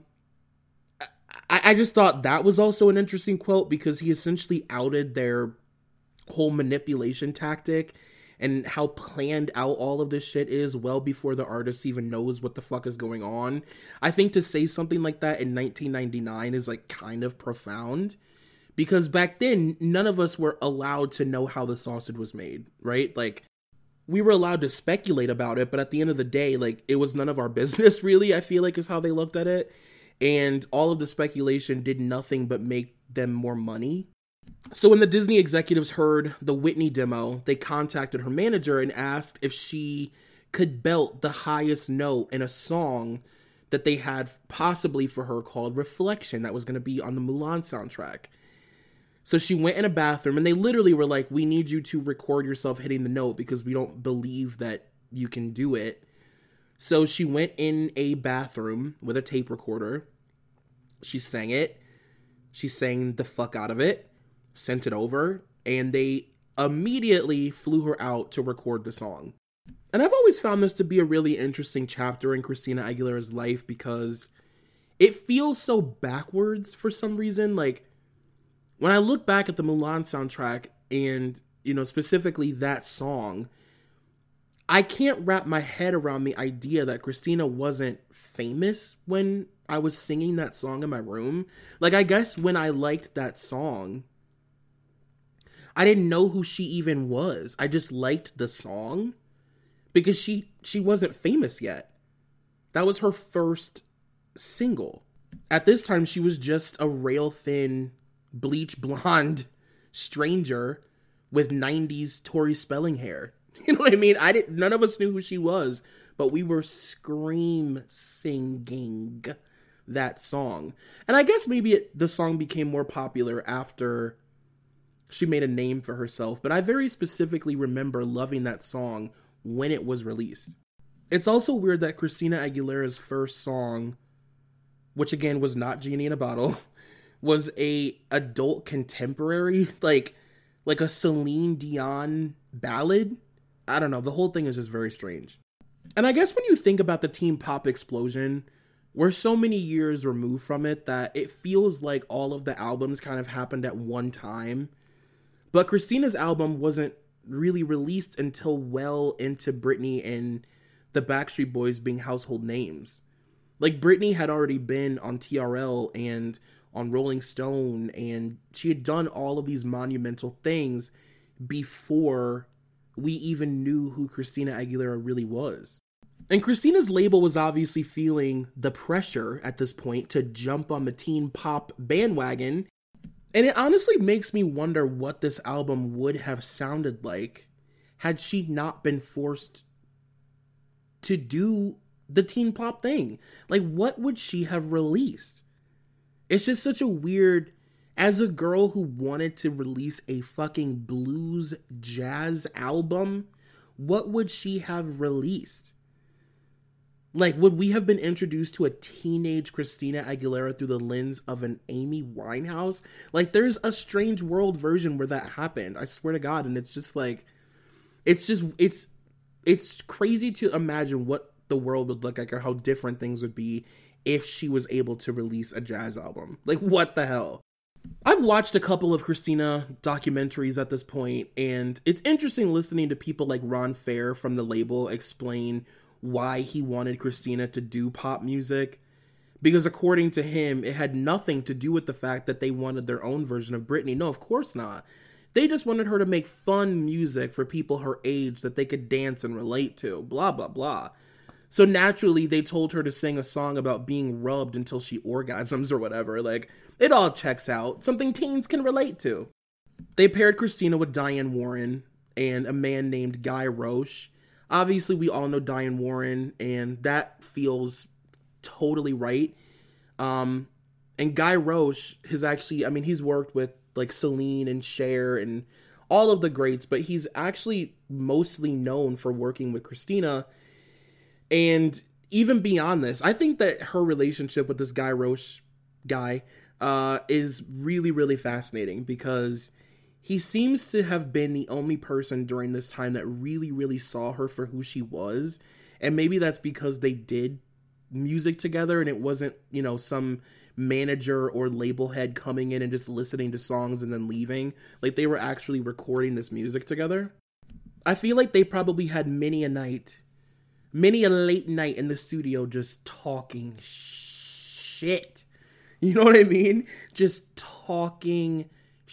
I, I just thought that was also an interesting quote because he essentially outed their whole manipulation tactic and how planned out all of this shit is well before the artist even knows what the fuck is going on. I think to say something like that in nineteen ninety-nine is like kind of profound because back then none of us were allowed to know how the sausage was made, right? Like we were allowed to speculate about it, but at the end of the day, like it was none of our business really, I feel like is how they looked at it. And all of the speculation did nothing but make them more money. So when the Disney executives heard the Whitney demo, they contacted her manager and asked if she could belt the highest note in a song that they had possibly for her called Reflection that was going to be on the Mulan soundtrack. So she went in a bathroom and they literally were like, "We need you to record yourself hitting the note because we don't believe that you can do it." So she went in a bathroom with a tape recorder. She sang it. She sang the fuck out of it. Sent it over, and they immediately flew her out to record the song. And I've always found this to be a really interesting chapter in Christina Aguilera's life because it feels so backwards for some reason. Like, when I look back at the Mulan soundtrack and, you know, specifically that song, I can't wrap my head around the idea that Christina wasn't famous when I was singing that song in my room. Like, I guess when I liked that song, I didn't know who she even was. I just liked the song because she she wasn't famous yet. That was her first single. At this time, she was just a rail-thin, bleach blonde stranger with nineties Tori Spelling hair. You know what I mean? I didn't. None of us knew who she was, but we were scream singing that song. And I guess maybe it, the song became more popular after she made a name for herself, but I very specifically remember loving that song when it was released. It's also weird that Christina Aguilera's first song, which again was not Genie in a Bottle, was a adult contemporary, like like a Celine Dion ballad. I don't know, the whole thing is just very strange. And I guess when you think about the teen pop explosion we're so many years removed from it that it feels like all of the albums kind of happened at one time. But Christina's album wasn't really released until well into Britney and the Backstreet Boys being household names. Like, Britney had already been on T R L and on Rolling Stone, and she had done all of these monumental things before we even knew who Christina Aguilera really was. And Christina's label was obviously feeling the pressure at this point to jump on the teen pop bandwagon. And it honestly makes me wonder what this album would have sounded like had she not been forced to do the teen pop thing. Like, what would she have released? It's just such a weird, as a girl who wanted to release a fucking blues jazz album, what would she have released? Like, would we have been introduced to a teenage Christina Aguilera through the lens of an Amy Winehouse? Like, there's a Strange World version where that happened, I swear to God, and it's just like, it's just, it's, it's crazy to imagine what the world would look like or how different things would be if she was able to release a jazz album. Like, what the hell? I've watched a couple of Christina documentaries at this point, and it's interesting listening to people like Ron Fair from the label explain why he wanted Christina to do pop music. Because according to him, it had nothing to do with the fact that they wanted their own version of Britney. No, of course not. They just wanted her to make fun music for people her age that they could dance and relate to. Blah, blah, blah. So naturally, they told her to sing a song about being rubbed until she orgasms or whatever. Like, it all checks out. Something teens can relate to. They paired Christina with Diane Warren and a man named Guy Roche. Obviously, we all know Diane Warren, and that feels totally right. Um, and Guy Roche has actually, I mean, he's worked with, like, Celine and Cher and all of the greats, but he's actually mostly known for working with Christina. And even beyond this, I think that her relationship with this Guy Roche guy uh, is really, really fascinating because he seems to have been the only person during this time that really, really saw her for who she was. And maybe that's because they did music together and it wasn't, you know, some manager or label head coming in and just listening to songs and then leaving. Like, they were actually recording this music together. I feel like they probably had many a night Many a late night in the studio just talking shit. You know what I mean? Just talking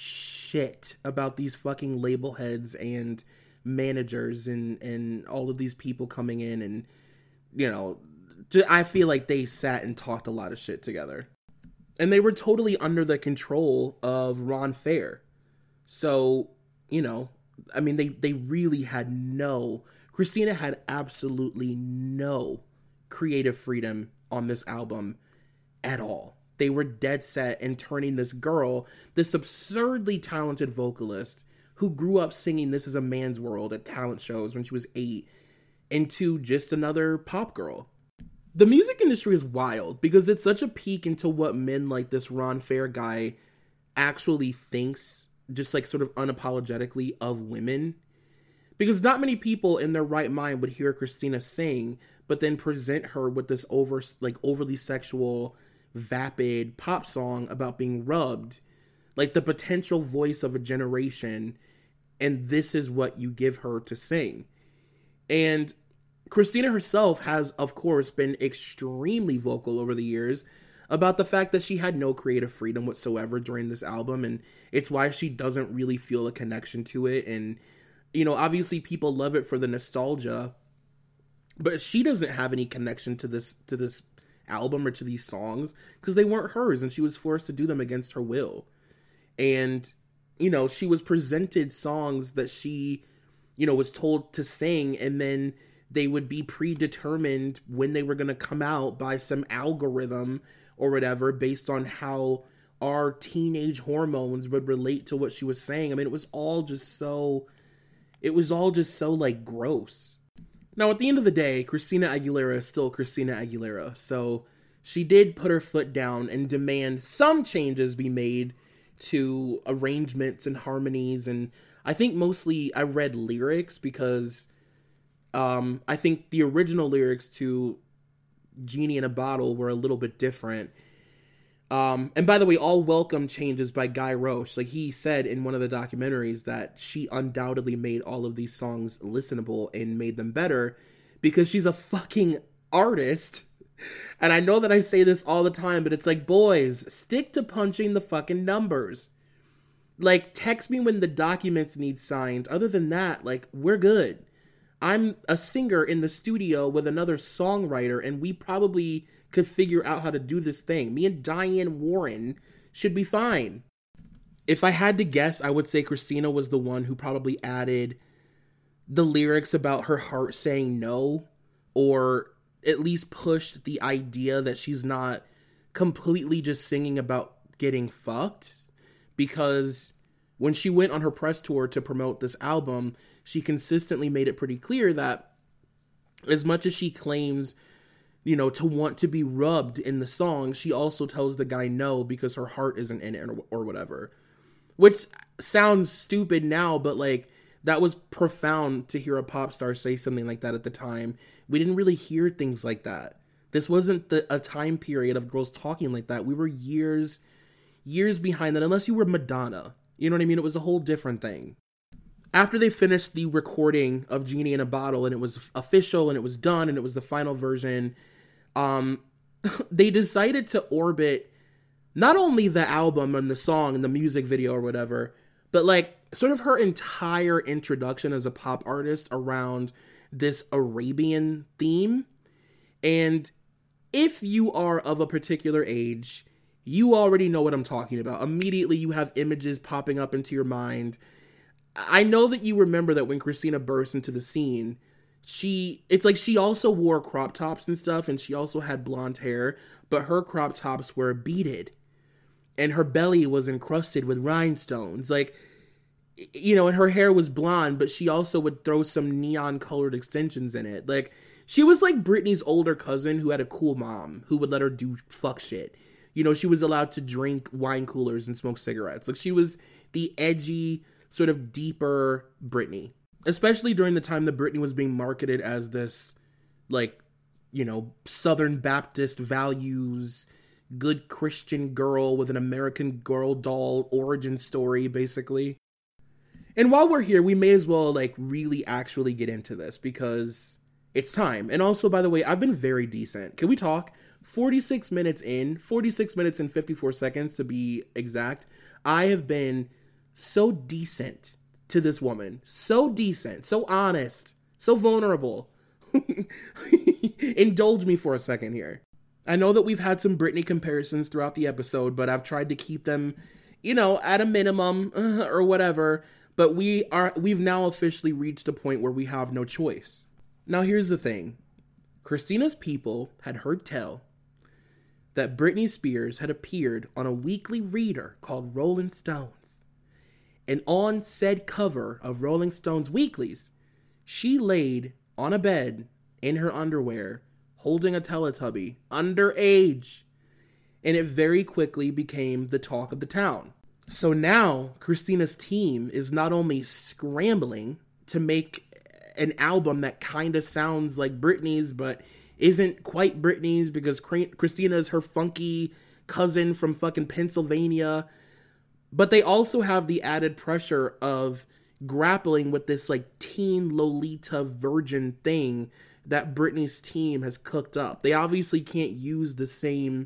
shit about these fucking label heads and managers and, and all of these people coming in. And, you know, I feel like they sat and talked a lot of shit together. And they were totally under the control of Ron Fair. So, you know, I mean, they, they really had no... Christina had absolutely no creative freedom on this album at all. They were dead set in turning this girl, this absurdly talented vocalist who grew up singing This Is a Man's World at talent shows when she was eight, into just another pop girl. The music industry is wild because it's such a peek into what men like this Ron Fair guy actually thinks, just like sort of unapologetically, of women. Because not many people in their right mind would hear Christina sing, but then present her with this over, like overly sexual, vapid pop song about being rubbed, like the potential voice of a generation, and this is what you give her to sing. And Christina herself has, of course, been extremely vocal over the years about the fact that she had no creative freedom whatsoever during this album, and it's why she doesn't really feel a connection to it. And you know, obviously people love it for the nostalgia, but she doesn't have any connection to this to this album or to these songs because they weren't hers and she was forced to do them against her will. And, you know, she was presented songs that she, you know, was told to sing, and then they would be predetermined when they were going to come out by some algorithm or whatever based on how our teenage hormones would relate to what she was saying. I mean, it was all just so... It was all just so, like, gross. Now, at the end of the day, Christina Aguilera is still Christina Aguilera. So she did put her foot down and demand some changes be made to arrangements and harmonies. And I think mostly I read lyrics because um, I think the original lyrics to Genie in a Bottle were a little bit different. Um, and by the way, all welcome changes by Guy Roche. Like, he said in one of the documentaries that she undoubtedly made all of these songs listenable and made them better because she's a fucking artist. And I know that I say this all the time, but it's like, boys, stick to punching the fucking numbers. Like, text me when the documents need signed. Other than that, like, we're good. I'm a singer in the studio with another songwriter, and we probably could figure out how to do this thing. Me and Diane Warren should be fine. If I had to guess, I would say Christina was the one who probably added the lyrics about her heart saying no, or at least pushed the idea that she's not completely just singing about getting fucked. Because when she went on her press tour to promote this album, she consistently made it pretty clear that as much as she claims, you know, to want to be rubbed in the song, she also tells the guy no because her heart isn't in it or, or whatever. Which sounds stupid now, but like, that was profound to hear a pop star say something like that at the time. We didn't really hear things like that. This wasn't the, a time period of girls talking like that. We were years, years behind that, unless you were Madonna. You know what I mean? It was a whole different thing. After they finished the recording of Genie in a Bottle and it was official and it was done and it was the final version, um, they decided to orbit not only the album and the song and the music video or whatever, but like sort of her entire introduction as a pop artist around this Arabian theme. And if you are of a particular age, you already know what I'm talking about. Immediately you have images popping up into your mind. I know that you remember that when Christina burst into the scene, she, it's like she also wore crop tops and stuff, and she also had blonde hair, but her crop tops were beaded, and her belly was encrusted with rhinestones. Like, you know, and her hair was blonde, but she also would throw some neon colored extensions in it. Like, she was like Britney's older cousin who had a cool mom who would let her do fuck shit. You know, she was allowed to drink wine coolers and smoke cigarettes. Like, she was the edgy, sort of deeper Britney. Especially during the time that Britney was being marketed as this, like, you know, Southern Baptist values, good Christian girl with an American Girl doll origin story, basically. And while we're here, we may as well, like, really actually get into this because it's time. And also, by the way, I've been very decent. Can we talk? forty-six minutes in, forty-six minutes and fifty-four seconds to be exact, I have been so decent to this woman. So decent, so honest, so vulnerable. Indulge me for a second here. I know that we've had some Britney comparisons throughout the episode, but I've tried to keep them, you know, at a minimum uh, or whatever. But we are, we've now officially reached a point where we have no choice. Now, here's the thing. Christina's people had heard tell that Britney Spears had appeared on a weekly reader called Rolling Stones. And on said cover of Rolling Stones weeklies, she laid on a bed in her underwear, holding a Teletubby, underage. And it very quickly became the talk of the town. So now Christina's team is not only scrambling to make an album that kind of sounds like Britney's, but isn't quite Britney's because Christina is her funky cousin from fucking Pennsylvania. But they also have the added pressure of grappling with this like teen Lolita virgin thing that Britney's team has cooked up. They obviously can't use the same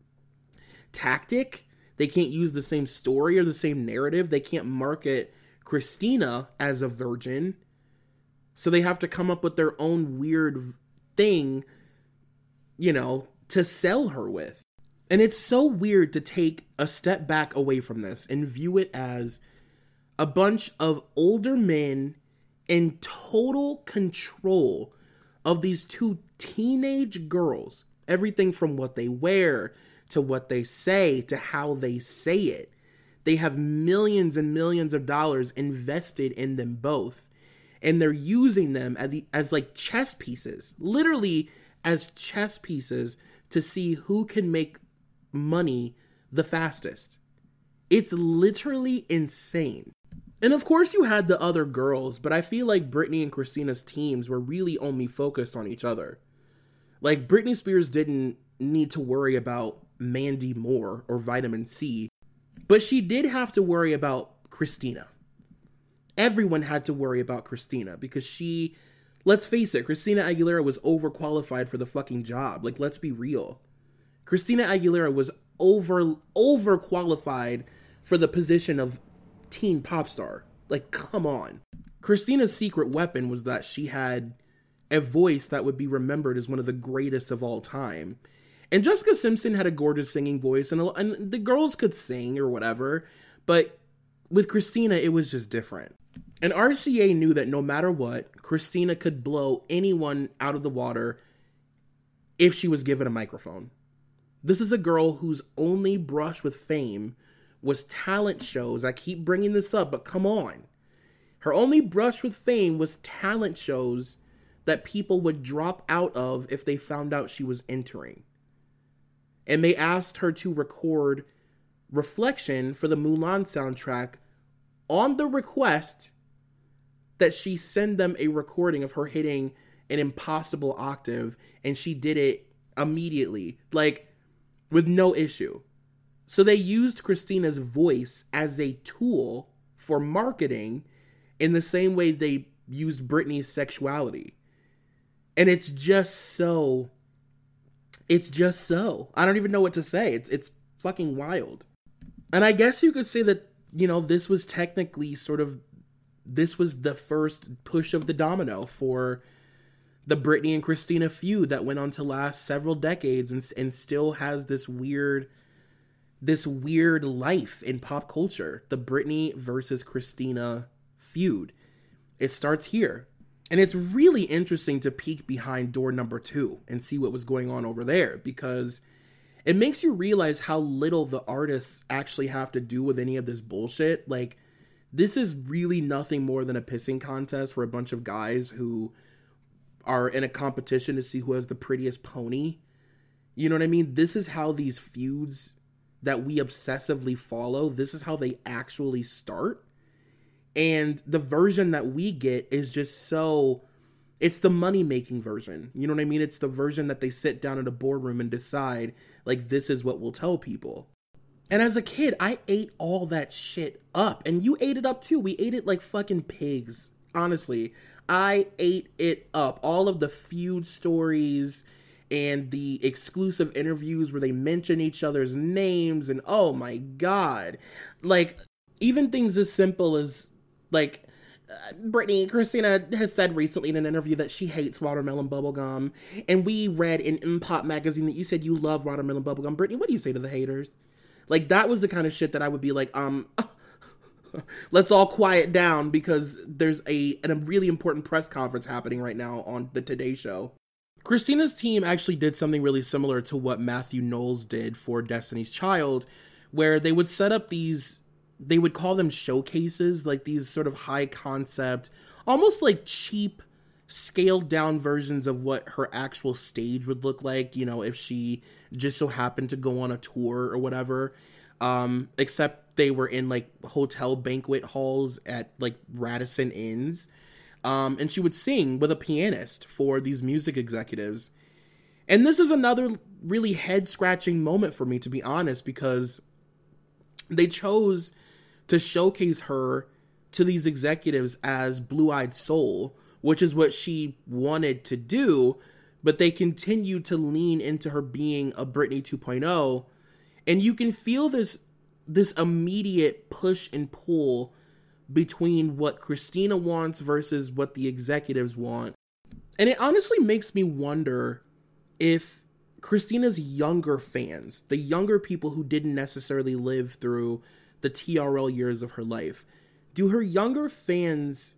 tactic. They can't use the same story or the same narrative. They can't market Christina as a virgin. So they have to come up with their own weird thing, you know, to sell her with. And it's so weird to take a step back away from this and view it as a bunch of older men in total control of these two teenage girls. Everything from what they wear to what they say to how they say it. They have millions and millions of dollars invested in them both. And they're using them as, the, as like chess pieces, literally as chess pieces to see who can make money the fastest. It's literally insane. And of course you had the other girls, but I feel like Britney and Christina's teams were really only focused on each other. Like, Britney Spears didn't need to worry about Mandy Moore or vitamin C, but she did have to worry about Christina. Everyone had to worry about Christina because she, let's face it, Christina Aguilera was overqualified for the fucking job. Like, let's be real. Christina Aguilera was over, overqualified for the position of teen pop star. Like, come on. Christina's secret weapon was that she had a voice that would be remembered as one of the greatest of all time. And Jessica Simpson had a gorgeous singing voice, and, and the girls could sing or whatever, but with Christina, it was just different. And R C A knew that no matter what, Christina could blow anyone out of the water if she was given a microphone. This is a girl whose only brush with fame was talent shows. I keep bringing this up, but come on. Her only brush with fame was talent shows that people would drop out of if they found out she was entering. And they asked her to record Reflection for the Mulan soundtrack on the request that she send them a recording of her hitting an impossible octave, and she did it immediately, like, with no issue. So they used Christina's voice as a tool for marketing in the same way they used Britney's sexuality. And it's just so, it's just so, I don't even know what to say. It's, it's fucking wild. And I guess you could say that, you know, this was technically sort of, this was the first push of the domino for the Britney and Christina feud that went on to last several decades and, and still has this weird, this weird life in pop culture. The Britney versus Christina feud. It starts here. And it's really interesting to peek behind door number two and see what was going on over there, because it makes you realize how little the artists actually have to do with any of this bullshit. Like, this is really nothing more than a pissing contest for a bunch of guys who are in a competition to see who has the prettiest pony. You know what I mean? This is how these feuds that we obsessively follow, this is how they actually start. And the version that we get is just so, it's the money-making version. You know what I mean? It's the version that they sit down in a boardroom and decide, like, this is what we'll tell people. And as a kid, I ate all that shit up. And you ate it up too. We ate it like fucking pigs. Honestly, I ate it up. All of the feud stories and the exclusive interviews where they mention each other's names. And oh my God. Like, even things as simple as, like, uh, Britney, Christina has said recently in an interview that she hates watermelon bubblegum. And we read in M Pop magazine that you said you love watermelon bubblegum. Britney, what do you say to the haters? Like, that was the kind of shit that I would be like, um, let's all quiet down because there's a, a really important press conference happening right now on the Today Show. Christina's team actually did something really similar to what Matthew Knowles did for Destiny's Child, where they would set up these, they would call them showcases, like these sort of high concept, almost like cheap, scaled down versions of what her actual stage would look like, you know, if she just so happened to go on a tour or whatever. Um, except they were in like hotel banquet halls at like Radisson Inns. Um, and she would sing with a pianist for these music executives. And this is another really head scratching moment for me, to be honest, because they chose to showcase her to these executives as Blue-Eyed Soul, which is what she wanted to do, but they continued to lean into her being a Britney two point oh, and you can feel this this immediate push and pull between what Christina wants versus what the executives want. And it honestly makes me wonder if Christina's younger fans, the younger people who didn't necessarily live through the T R L years of her life, do her younger fans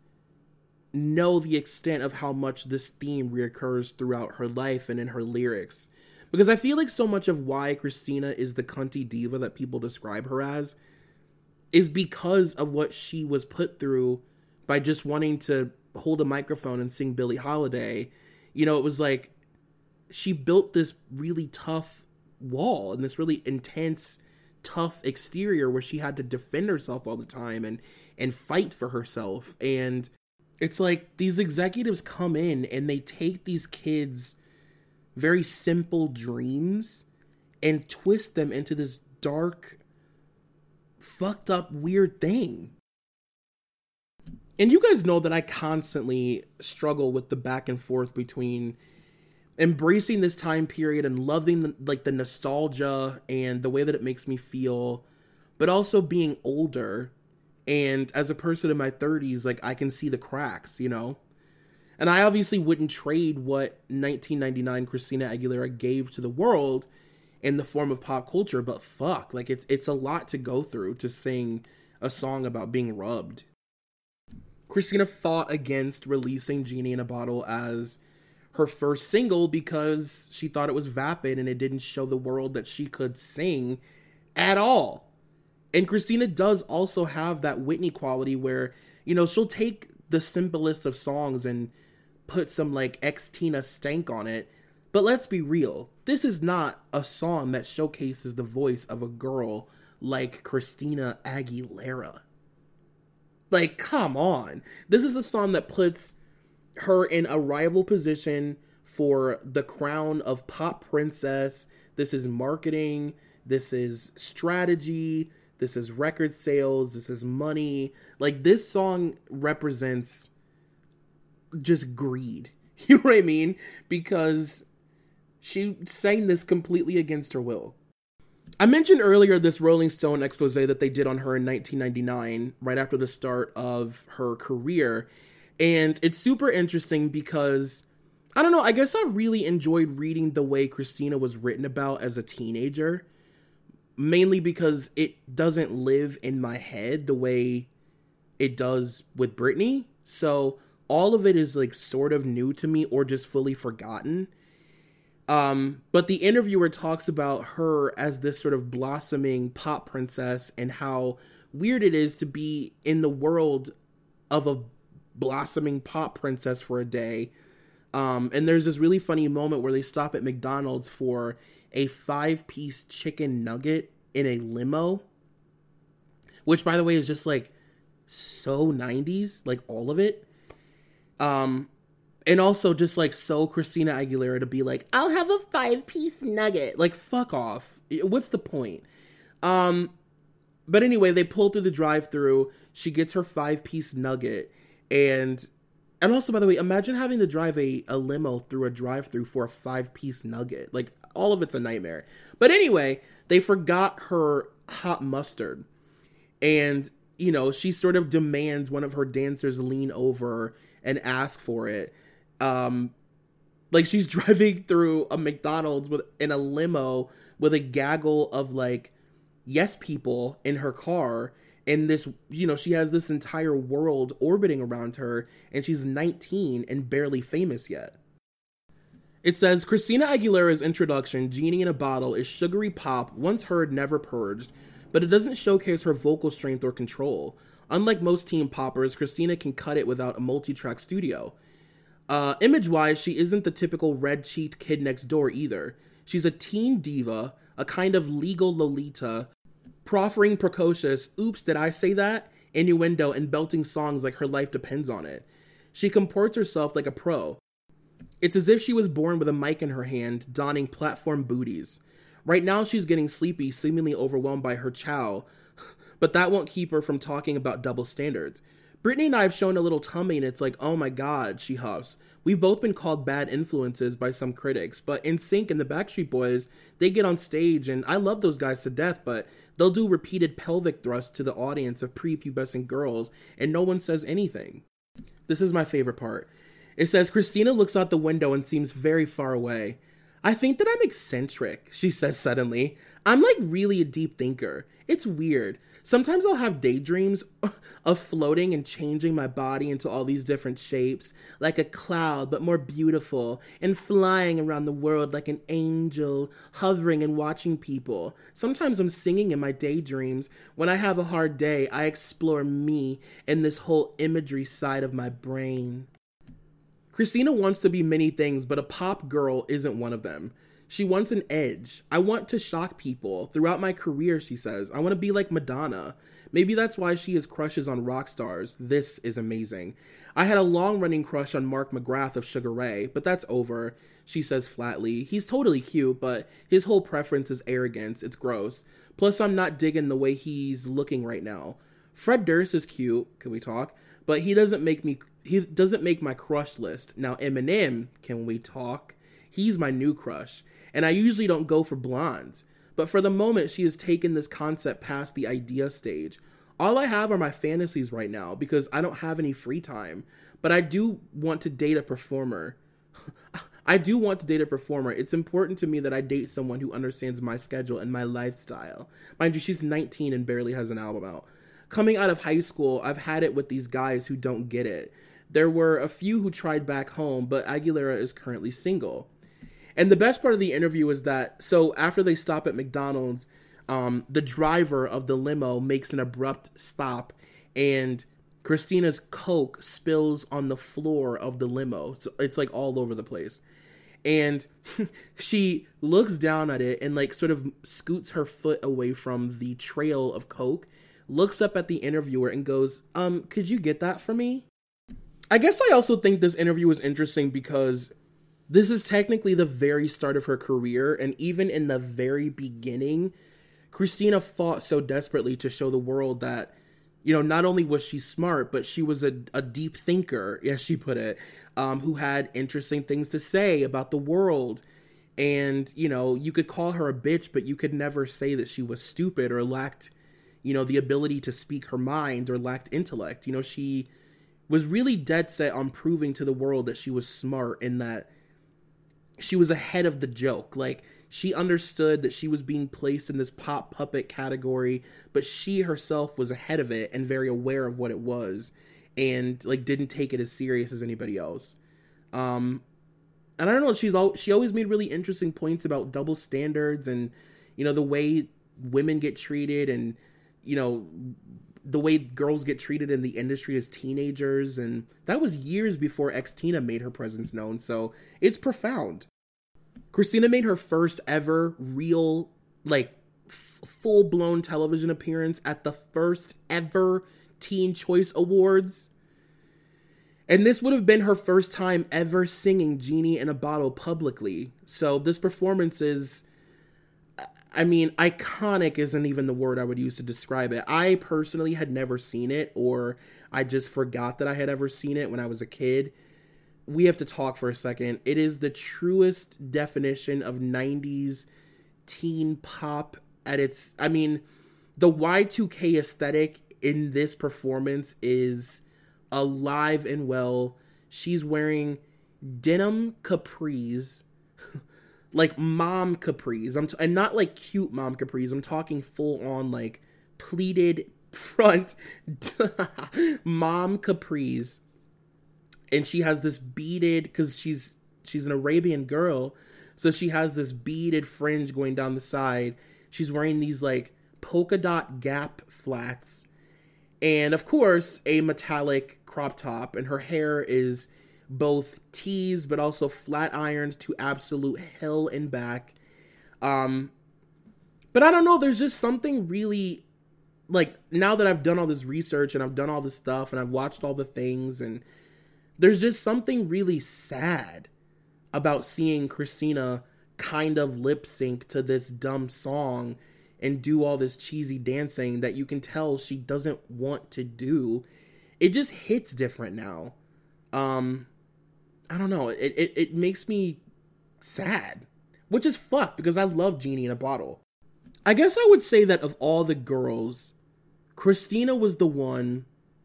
know the extent of how much this theme reoccurs throughout her life and in her lyrics? Because I feel like so much of why Christina is the cunty diva that people describe her as is because of what she was put through by just wanting to hold a microphone and sing Billie Holiday. You know, it was like she built this really tough wall and this really intense, tough exterior where she had to defend herself all the time and, and fight for herself. And it's like these executives come in and they take these kids very simple dreams and twist them into this dark, fucked up, weird thing. And you guys know that I constantly struggle with the back and forth between embracing this time period and loving the, like the nostalgia and the way that it makes me feel, but also being older. And as a person in my thirties, like I can see the cracks, you know? And I obviously wouldn't trade what nineteen ninety-nine Christina Aguilera gave to the world in the form of pop culture, but fuck, like it's it's a lot to go through to sing a song about being rubbed. Christina fought against releasing Genie in a Bottle as her first single because she thought it was vapid and it didn't show the world that she could sing at all. And Christina does also have that Whitney quality where, you know, she'll take the simplest of songs and put some like ex-Tina stank on it. But let's be real. This is not a song that showcases the voice of a girl like Christina Aguilera. Like, come on. This is a song that puts her in a rival position for the crown of pop princess. This is marketing. This is strategy. This is record sales. This is money. Like, this song represents just greed. You know what I mean? Because she sang this completely against her will. I mentioned earlier this Rolling Stone expose that they did on her in nineteen ninety-nine, right after the start of her career. And it's super interesting because, I don't know, I guess I really enjoyed reading the way Christina was written about as a teenager. Mainly because it doesn't live in my head the way it does with Britney. So all of it is like sort of new to me or just fully forgotten. Um, but the interviewer talks about her as this sort of blossoming pop princess and how weird it is to be in the world of a blossoming pop princess for a day. Um, and there's this really funny moment where they stop at McDonald's for a five-piece chicken nugget in a limo, which, by the way, is just, like, so nineties, like, all of it. Um, and also just, like, so Christina Aguilera to be like, I'll have a five-piece nugget. Like, fuck off. What's the point? Um, but anyway, they pull through the drive-thru. She gets her five-piece nugget. And, and also, by the way, imagine having to drive a, a limo through a drive-thru for a five-piece nugget. Like, all of it's a nightmare. But anyway, they forgot her hot mustard. And, you know, she sort of demands one of her dancers lean over and ask for it. Um, like, she's driving through a McDonald's with in a limo with a gaggle of, like, yes people in her car. And this, you know, she has this entire world orbiting around her. And she's nineteen and barely famous yet. It says, Christina Aguilera's introduction, Genie in a Bottle, is sugary pop, once heard, never purged, but it doesn't showcase her vocal strength or control. Unlike most teen poppers, Christina can cut it without a multi-track studio. Uh, image-wise, she isn't the typical red-cheeked kid next door either. She's a teen diva, a kind of legal Lolita, proffering precocious, oops, did I say that? Innuendo and belting songs like her life depends on it. She comports herself like a pro. It's as if she was born with a mic in her hand, donning platform booties. Right now she's getting sleepy, seemingly overwhelmed by her chow, but that won't keep her from talking about double standards. Britney and I have shown a little tummy and it's like, oh my god, she huffs. We've both been called bad influences by some critics, but NSYNC and the Backstreet Boys, they get on stage and I love those guys to death, but they'll do repeated pelvic thrusts to the audience of prepubescent girls and no one says anything. This is my favorite part. It says, Christina looks out the window and seems very far away. I think that I'm eccentric, she says suddenly. I'm like really a deep thinker. It's weird. Sometimes I'll have daydreams of floating and changing my body into all these different shapes, like a cloud, but more beautiful, and flying around the world like an angel, hovering and watching people. Sometimes I'm singing in my daydreams. When I have a hard day, I explore me and this whole imagery side of my brain. Christina wants to be many things, but a pop girl isn't one of them. She wants an edge. I want to shock people. Throughout my career, she says, I want to be like Madonna. Maybe that's why she has crushes on rock stars. This is amazing. I had a long-running crush on Mark McGrath of Sugar Ray, but that's over, she says flatly. He's totally cute, but his whole preference is arrogance. It's gross. Plus, I'm not digging the way he's looking right now. Fred Durst is cute. Can we talk? But he doesn't make me. He doesn't make my crush list. Now, Eminem, can we talk? He's my new crush. And I usually don't go for blondes. But for the moment, she has taken this concept past the idea stage. All I have are my fantasies right now because I don't have any free time. But I do want to date a performer. I do want to date a performer. It's important to me that I date someone who understands my schedule and my lifestyle. Mind you, she's nineteen and barely has an album out. Coming out of high school, I've had it with these guys who don't get it. There were a few who tried back home, but Aguilera is currently single. And the best part of the interview is that, so after they stop at McDonald's, um, the driver of the limo makes an abrupt stop and Christina's Coke spills on the floor of the limo. So it's like all over the place. And she looks down at it and like sort of scoots her foot away from the trail of Coke, looks up at the interviewer and goes, um, could you get that for me? I guess I also think this interview was interesting because this is technically the very start of her career, and even in the very beginning, Christina fought so desperately to show the world that, you know, not only was she smart, but she was a, a deep thinker, as she put it, um, who had interesting things to say about the world. And, you know, you could call her a bitch, but you could never say that she was stupid or lacked, you know, the ability to speak her mind or lacked intellect. You know, she was really dead set on proving to the world that she was smart and that she was ahead of the joke. Like, she understood that she was being placed in this pop puppet category, but she herself was ahead of it and very aware of what it was and, like, didn't take it as serious as anybody else. Um, and I don't know, she's all, she always made really interesting points about double standards and, you know, the way women get treated and, you know, the way girls get treated in the industry as teenagers. And that was years before X-Tina made her presence known. So it's profound. Christina made her first ever real, like, f- full-blown television appearance at the first ever Teen Choice Awards. And this would have been her first time ever singing Genie in a Bottle publicly. So this performance is, I mean, iconic isn't even the word I would use to describe it. I personally had never seen it, or I just forgot that I had ever seen it when I was a kid. We have to talk for a second. It is the truest definition of nineties teen pop at its, I mean, the Y two K aesthetic in this performance is alive and well. She's wearing denim capris, like mom capris. I'm t- and not like cute mom capris. I'm talking full on like pleated front mom capris. And she has this beaded, because she's she's an Arabian girl, so she has this beaded fringe going down the side. She's wearing these like polka dot Gap flats, and of course a metallic crop top. And her hair is both teased but also flat ironed to absolute hell and back. Um, but I don't know. There's just something really, like, now that I've done all this research and I've done all this stuff and I've watched all the things, and there's just something really sad about seeing Christina kind of lip sync to this dumb song and do all this cheesy dancing that you can tell she doesn't want to do. It just hits different now. Um, I don't know. It, it, it makes me sad, which is fucked because I love Genie in a Bottle. I guess I would say that of all the girls, Christina was the one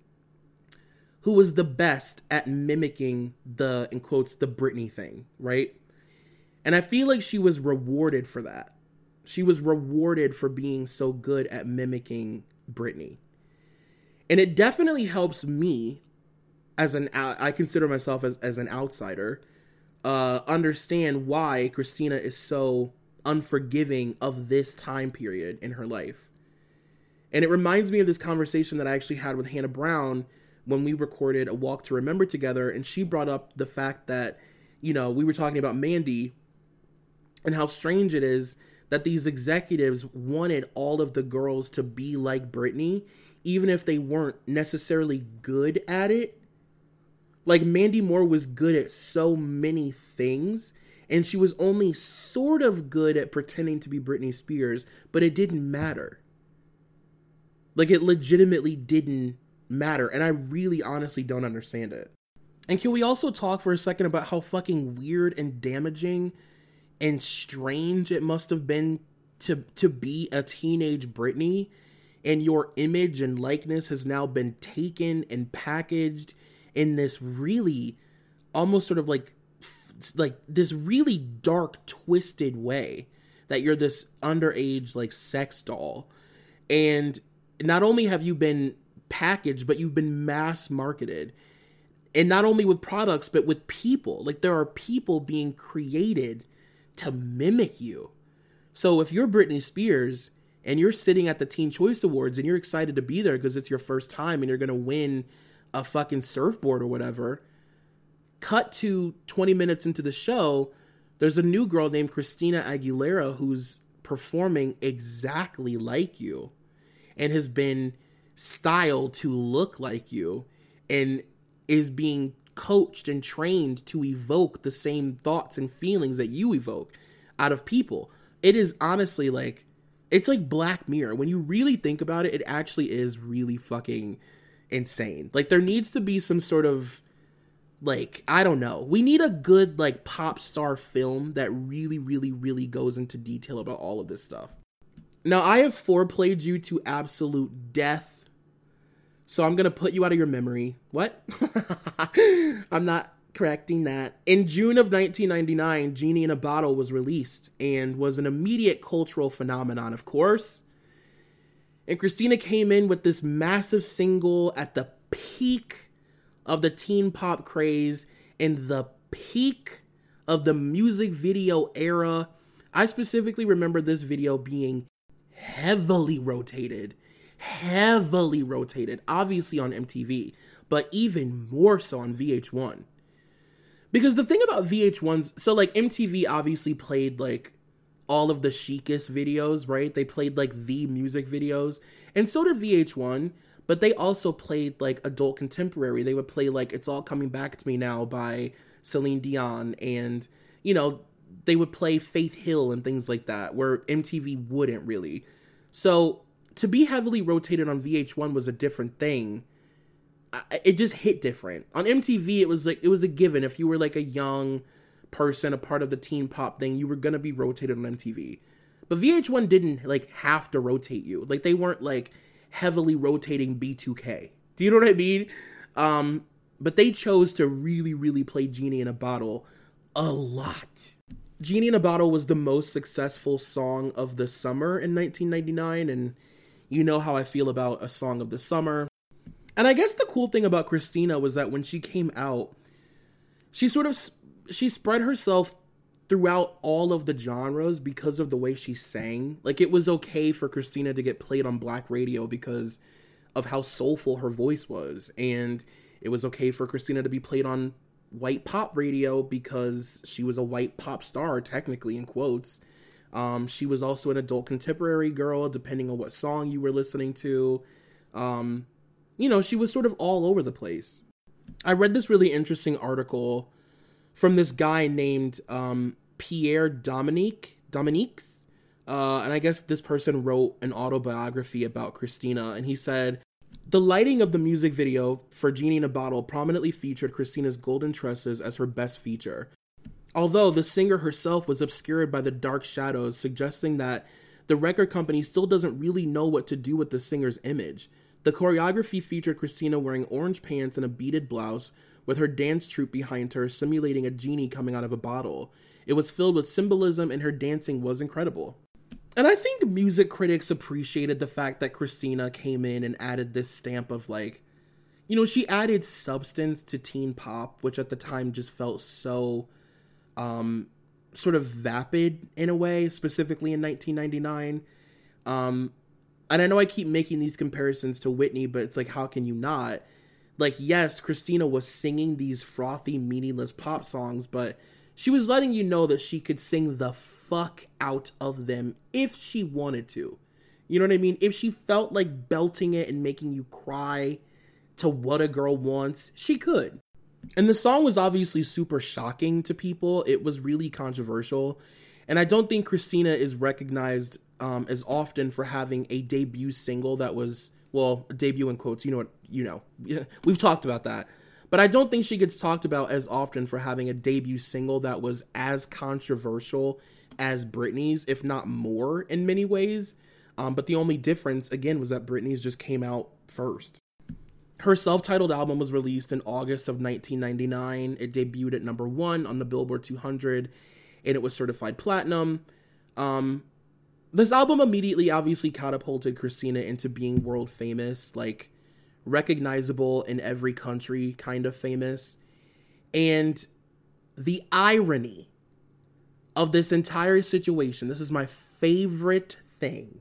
who was the best at mimicking the, in quotes, the Britney thing, right? And I feel like she was rewarded for that. She was rewarded for being so good at mimicking Britney. And it definitely helps me, as an, I consider myself as, as an outsider, uh, understand why Christina is so unforgiving of this time period in her life. And it reminds me of this conversation that I actually had with Hannah Brown when we recorded A Walk to Remember together, and she brought up the fact that, you know, we were talking about Mandy, and how strange it is that these executives wanted all of the girls to be like Britney, even if they weren't necessarily good at it. Like, Mandy Moore was good at so many things, and she was only sort of good at pretending to be Britney Spears, but it didn't matter. Like, it legitimately didn't matter, and I really honestly don't understand it. And can we also talk for a second about how fucking weird and damaging and strange it must have been to to be a teenage Britney, and your image and likeness has now been taken and packaged in this really almost sort of like like this really dark, twisted way, that you're this underage like sex doll. And not only have you been packaged, but you've been mass marketed. And not only with products, but with people. Like, there are people being created to mimic you. So if you're Britney Spears and you're sitting at the Teen Choice Awards and you're excited to be there because it's your first time and you're going to win a fucking surfboard or whatever, cut to twenty minutes into the show, there's a new girl named Christina Aguilera who's performing exactly like you and has been styled to look like you and is being coached and trained to evoke the same thoughts and feelings that you evoke out of people. It is honestly like, it's like Black Mirror. When you really think about it, it actually is really fucking insane. Like, there needs to be some sort of, like, I don't know. We need a good, like, pop star film that really, really, really goes into detail about all of this stuff. Now, I have foreplayed you to absolute death, so I'm going to put you out of your memory. What? I'm not correcting that. In June of nineteen ninety-nine, Genie in a Bottle was released and was an immediate cultural phenomenon, of course. And Christina came in with this massive single at the peak of the teen pop craze and the peak of the music video era. I specifically remember this video being heavily rotated. heavily rotated, obviously on M T V, but even more so on V H one. Because the thing about V H ones, so like M T V obviously played like all of the chicest videos, right? They played like the music videos, and so did V H one, but they also played like adult contemporary. They would play like It's All Coming Back to Me Now by Celine Dion, and, you know, they would play Faith Hill and things like that, where M T V wouldn't really. So to be heavily rotated on V H one was a different thing. It just hit different. On M T V, it was like, it was a given. If you were like a young person, a part of the teen pop thing, you were going to be rotated on M T V. But V H one didn't like have to rotate you. Like, they weren't like heavily rotating B two K. Do you know what I mean? Um, but they chose to really, really play Genie in a Bottle a lot. Genie in a Bottle was the most successful song of the summer in nineteen ninety-nine, and you know how I feel about a song of the summer. And I guess the cool thing about Christina was that when she came out, she sort of, she spread herself throughout all of the genres because of the way she sang. Like, it was okay for Christina to get played on black radio because of how soulful her voice was. And it was okay for Christina to be played on white pop radio because she was a white pop star, technically, in quotes. Um, she was also an adult contemporary girl, depending on what song you were listening to. Um, you know, she was sort of all over the place. I read this really interesting article from this guy named um, Pierre Dominique, Dominiques. Uh, and I guess this person wrote an autobiography about Christina. And he said, the lighting of the music video for Genie in a Bottle prominently featured Christina's golden tresses as her best feature. Although the singer herself was obscured by the dark shadows, suggesting that the record company still doesn't really know what to do with the singer's image. The choreography featured Christina wearing orange pants and a beaded blouse, with her dance troupe behind her simulating a genie coming out of a bottle. It was filled with symbolism, and her dancing was incredible. And I think music critics appreciated the fact that Christina came in and added this stamp of, like, you know, she added substance to teen pop, which at the time just felt so um, sort of vapid in a way, specifically in nineteen ninety-nine. Um, and I know I keep making these comparisons to Whitney, but it's like, how can you not? Like, yes, Christina was singing these frothy, meaningless pop songs, but She was letting you know that she could sing the fuck out of them if she wanted to. You know what I mean? If she felt like belting it and making you cry to What a Girl Wants, she could. And the song was obviously super shocking to people. It was really controversial. And I don't think Christina is recognized um, as often for having a debut single that was, well, a debut in quotes, you know what, you know, we've talked about that. But I don't think she gets talked about as often for having a debut single that was as controversial as Britney's, if not more in many ways. Um, but the only difference, again, was that Britney's just came out first. Her self-titled album was released in August of nineteen ninety-nine. It debuted at number one on the Billboard two hundred, and it was certified platinum. Um, this album immediately, obviously, catapulted Christina into being world famous, like recognizable in every country, kind of famous. And the irony of this entire situation, this is my favorite thing,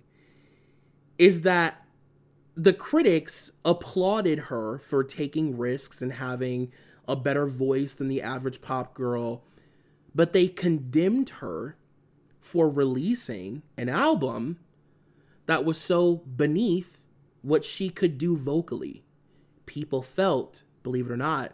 is that the critics applauded her for taking risks and having a better voice than the average pop girl, but they condemned her for releasing an album that was so beneath what she could do vocally. People felt, believe it or not,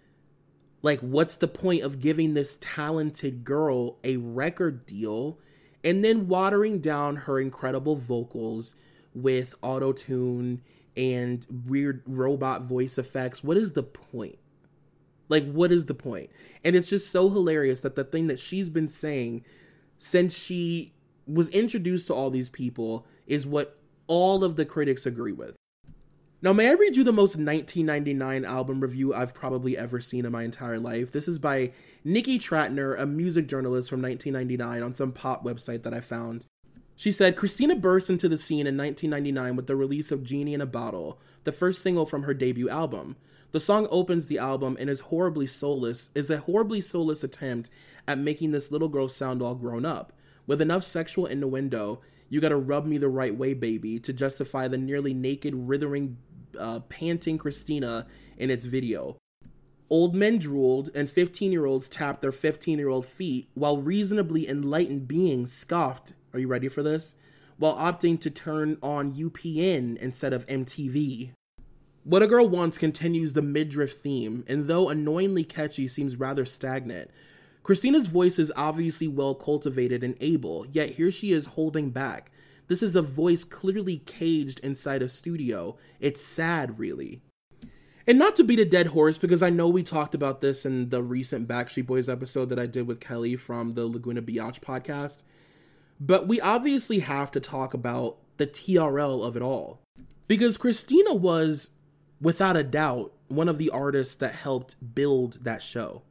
like, what's the point of giving this talented girl a record deal and then watering down her incredible vocals with auto-tune and weird robot voice effects? What is the point? Like, what is the point? And it's just so hilarious that the thing that she's been saying since she was introduced to all these people is what all of the critics agree with. Now, may I read you the most nineteen ninety-nine album review I've probably ever seen in my entire life? This is by Nikki Tratner, a music journalist from nineteen ninety-nine, on some pop website that I found. She said, Christina burst into the scene in nineteen ninety-nine with the release of Genie in a Bottle, the first single from her debut album. The song opens the album and is horribly soulless, is a horribly soulless attempt at making this little girl sound all grown up. With enough sexual innuendo, you gotta rub me the right way, baby, to justify the nearly naked, writhing, uh, panting Christina in its video. Old men drooled and fifteen-year-olds tapped their fifteen-year-old feet while reasonably enlightened beings scoffed. Are you ready for this? While opting to turn on U P N instead of M T V. What a Girl Wants continues the midriff theme, and though annoyingly catchy, seems rather stagnant. Christina's voice is obviously well cultivated and able, yet here she is holding back. This is a voice clearly caged inside a studio. It's sad, really. And not to beat a dead horse, because I know we talked about this in the recent Backstreet Boys episode that I did with Kelly from the Laguna Biatch podcast, but we obviously have to talk about the T R L of it all. Because Christina was, without a doubt, one of the artists that helped build that show.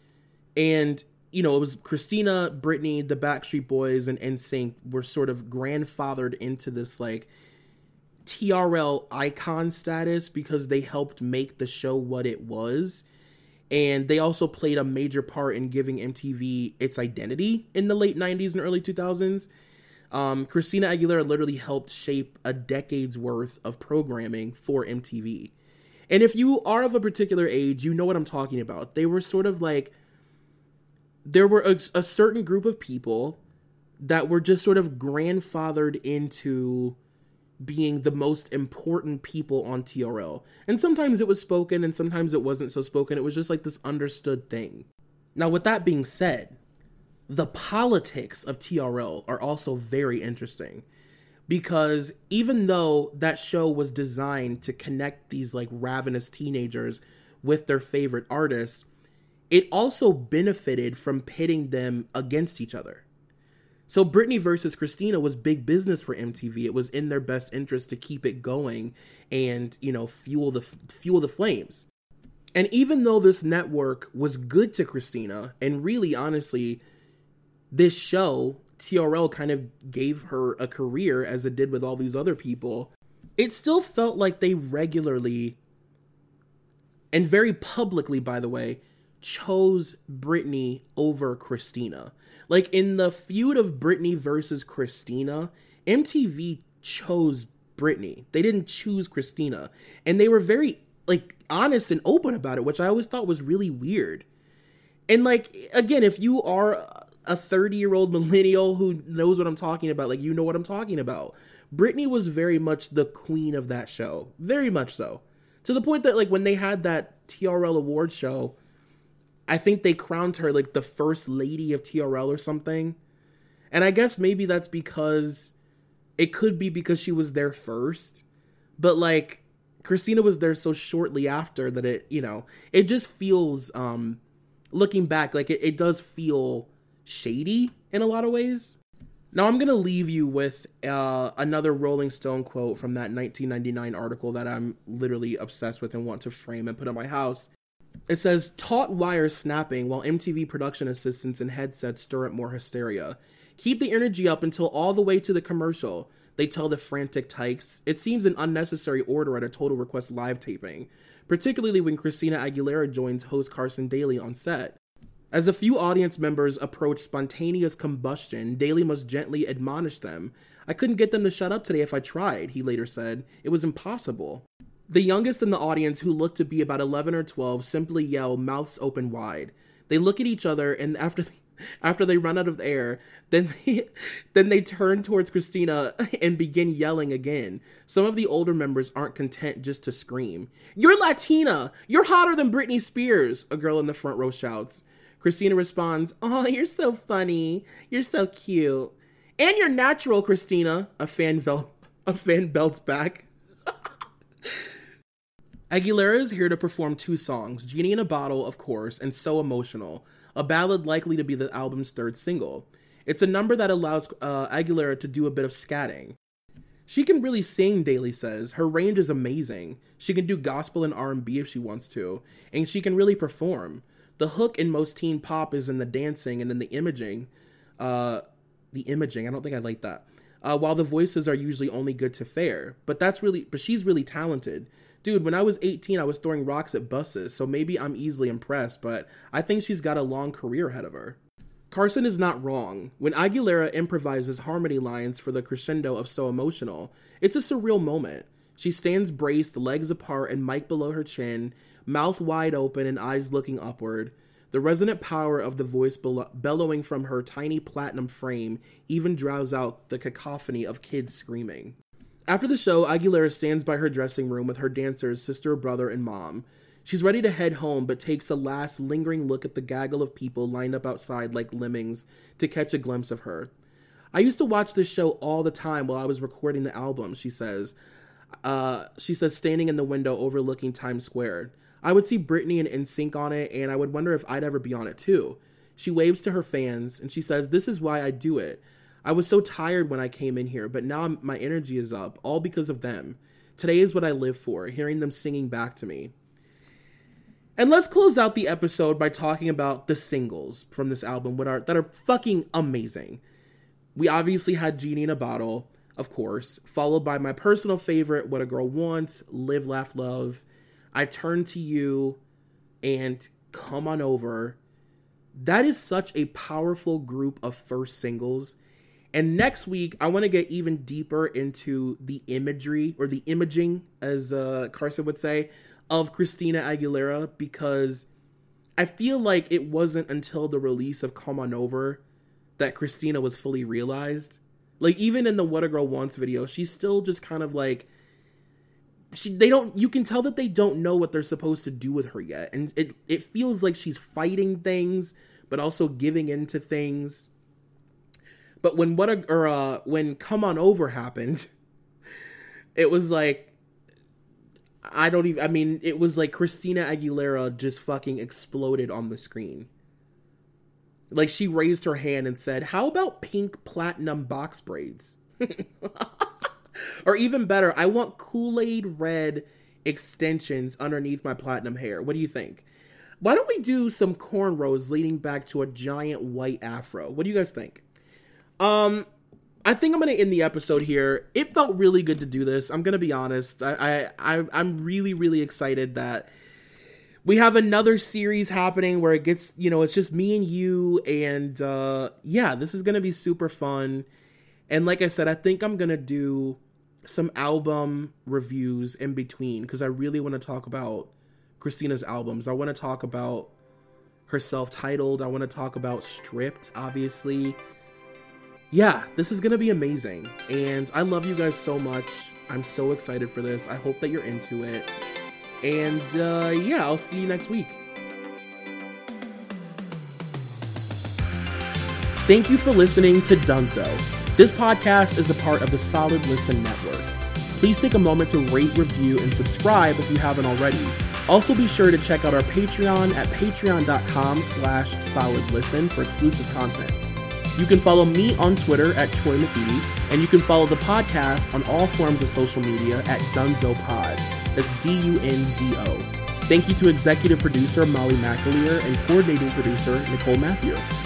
And, you know, it was Christina, Britney, the Backstreet Boys, and N Sync were sort of grandfathered into this, like, T R L icon status because they helped make the show what it was. And they also played a major part in giving M T V its identity in the late nineties and early two thousands. Um, Christina Aguilera literally helped shape a decade's worth of programming for M T V. And if you are of a particular age, you know what I'm talking about. They were sort of like, there were a, a certain group of people that were just sort of grandfathered into being the most important people on T R L. And sometimes it was spoken and sometimes it wasn't so spoken. It was just like this understood thing. Now, with that being said, the politics of T R L are also very interesting, because even though that show was designed to connect these like ravenous teenagers with their favorite artists, it also benefited from pitting them against each other. So Britney versus Christina was big business for M T V. It was in their best interest to keep it going and, you know, fuel the fuel the flames. And even though this network was good to Christina, and really, honestly, this show, T R L, kind of gave her a career as it did with all these other people, it still felt like they regularly, and very publicly, by the way, chose Britney over Christina. Like, in the feud of Britney versus Christina, M T V chose Britney. They didn't choose Christina. And they were very, like, honest and open about it, which I always thought was really weird. And like, again, if you are a thirty year old millennial who knows what I'm talking about, like, you know what I'm talking about. Britney was very much the queen of that show. Very much so. To the point that, like, when they had that T R L award show, I think they crowned her, like, the first lady of T R L or something. And I guess maybe that's because, it could be because she was there first. But, like, Christina was there so shortly after that it, you know, it just feels, um, looking back, like, it, it does feel shady in a lot of ways. Now, I'm going to leave you with uh, another Rolling Stone quote from that nineteen ninety-nine article that I'm literally obsessed with and want to frame and put on my house. It says, taut wires snapping while M T V production assistants and headsets stir up more hysteria. Keep the energy up until all the way to the commercial, they tell the frantic tykes. It seems an unnecessary order at a Total Request live taping, particularly when Christina Aguilera joins host Carson Daly on set. As a few audience members approach spontaneous combustion, Daly must gently admonish them. I couldn't get them to shut up today if I tried, he later said. It was impossible. The youngest in the audience, who looked to be about eleven or twelve, simply yell, mouths open wide. They look at each other, and after after they run out of air, then they, then they turn towards Christina and begin yelling again. Some of the older members aren't content just to scream. You're Latina! You're hotter than Britney Spears! A girl in the front row shouts. Christina responds, oh, you're so funny. You're so cute. And you're natural, Christina, a fan, vel- a fan belts back. Aguilera is here to perform two songs, Genie in a Bottle, of course, and So Emotional, a ballad likely to be the album's third single. It's a number that allows uh, Aguilera to do a bit of scatting. She can really sing, Daly says. Her range is amazing. She can do gospel and R and B if she wants to, and she can really perform. The hook in most teen pop is in the dancing and in the imaging. Uh, the imaging, I don't think I like that. Uh, while the voices are usually only good to fair. But that's really, but she's really talented. Dude, when I was eighteen, I was throwing rocks at buses, so maybe I'm easily impressed, but I think she's got a long career ahead of her. Carson is not wrong. When Aguilera improvises harmony lines for the crescendo of So Emotional, it's a surreal moment. She stands braced, legs apart and mic below her chin, mouth wide open and eyes looking upward. The resonant power of the voice belo- bellowing from her tiny platinum frame even drowns out the cacophony of kids screaming. After the show, Aguilera stands by her dressing room with her dancers, sister, brother, and mom. She's ready to head home, but takes a last lingering look at the gaggle of people lined up outside like lemmings to catch a glimpse of her. I used to watch this show all the time while I was recording the album, she says. Uh, she says, standing in the window overlooking Times Square. I would see Britney and N Sync on it, and I would wonder if I'd ever be on it too. She waves to her fans, and she says, this is why I do it. I was so tired when I came in here, but now I'm, my energy is up, all because of them. Today is what I live for, hearing them singing back to me. And let's close out the episode by talking about the singles from this album that are, that are fucking amazing. We obviously had Genie in a Bottle, of course, followed by my personal favorite, What a Girl Wants, Live, Laugh, Love, I Turn to You, and Come On Over. That is such a powerful group of first singles. And next week, I want to get even deeper into the imagery, or the imaging, as uh, Carson would say, of Christina Aguilera, because I feel like it wasn't until the release of Come On Over that Christina was fully realized. Like, even in the What a Girl Wants video, she's still just kind of like, she, they don't, you can tell that they don't know what they're supposed to do with her yet. And it, it feels like she's fighting things, but also giving into things. But when what a, or uh, when Come On Over happened, it was like, I don't even, I mean, it was like Christina Aguilera just fucking exploded on the screen. Like, she raised her hand and said, how about pink platinum box braids? Or even better, I want Kool-Aid red extensions underneath my platinum hair. What do you think? Why don't we do some cornrows leading back to a giant white afro? What do you guys think? Um, I think I'm going to end the episode here. It felt really good to do this. I'm going to be honest. I, I, I, I'm really, really excited that we have another series happening where it gets, you know, it's just me and you. And, uh, yeah, this is going to be super fun. And like I said, I think I'm going to do some album reviews in between, because I really want to talk about Christina's albums. I want to talk about her self-titled. I want to talk about Stripped, obviously. Yeah, this is going to be amazing. And I love you guys so much. I'm so excited for this. I hope that you're into it. And uh, yeah, I'll see you next week. Thank you for listening to Dunzo. This podcast is a part of the Solid Listen Network. Please take a moment to rate, review, and subscribe if you haven't already. Also be sure to check out our Patreon at patreon.com slash solidlisten for exclusive content. You can follow me on Twitter at Troy McEady, and you can follow the podcast on all forms of social media at DunzoPod. That's D U N Z O. Thank you to executive producer Molly McAleer and coordinating producer Nicole Matthew.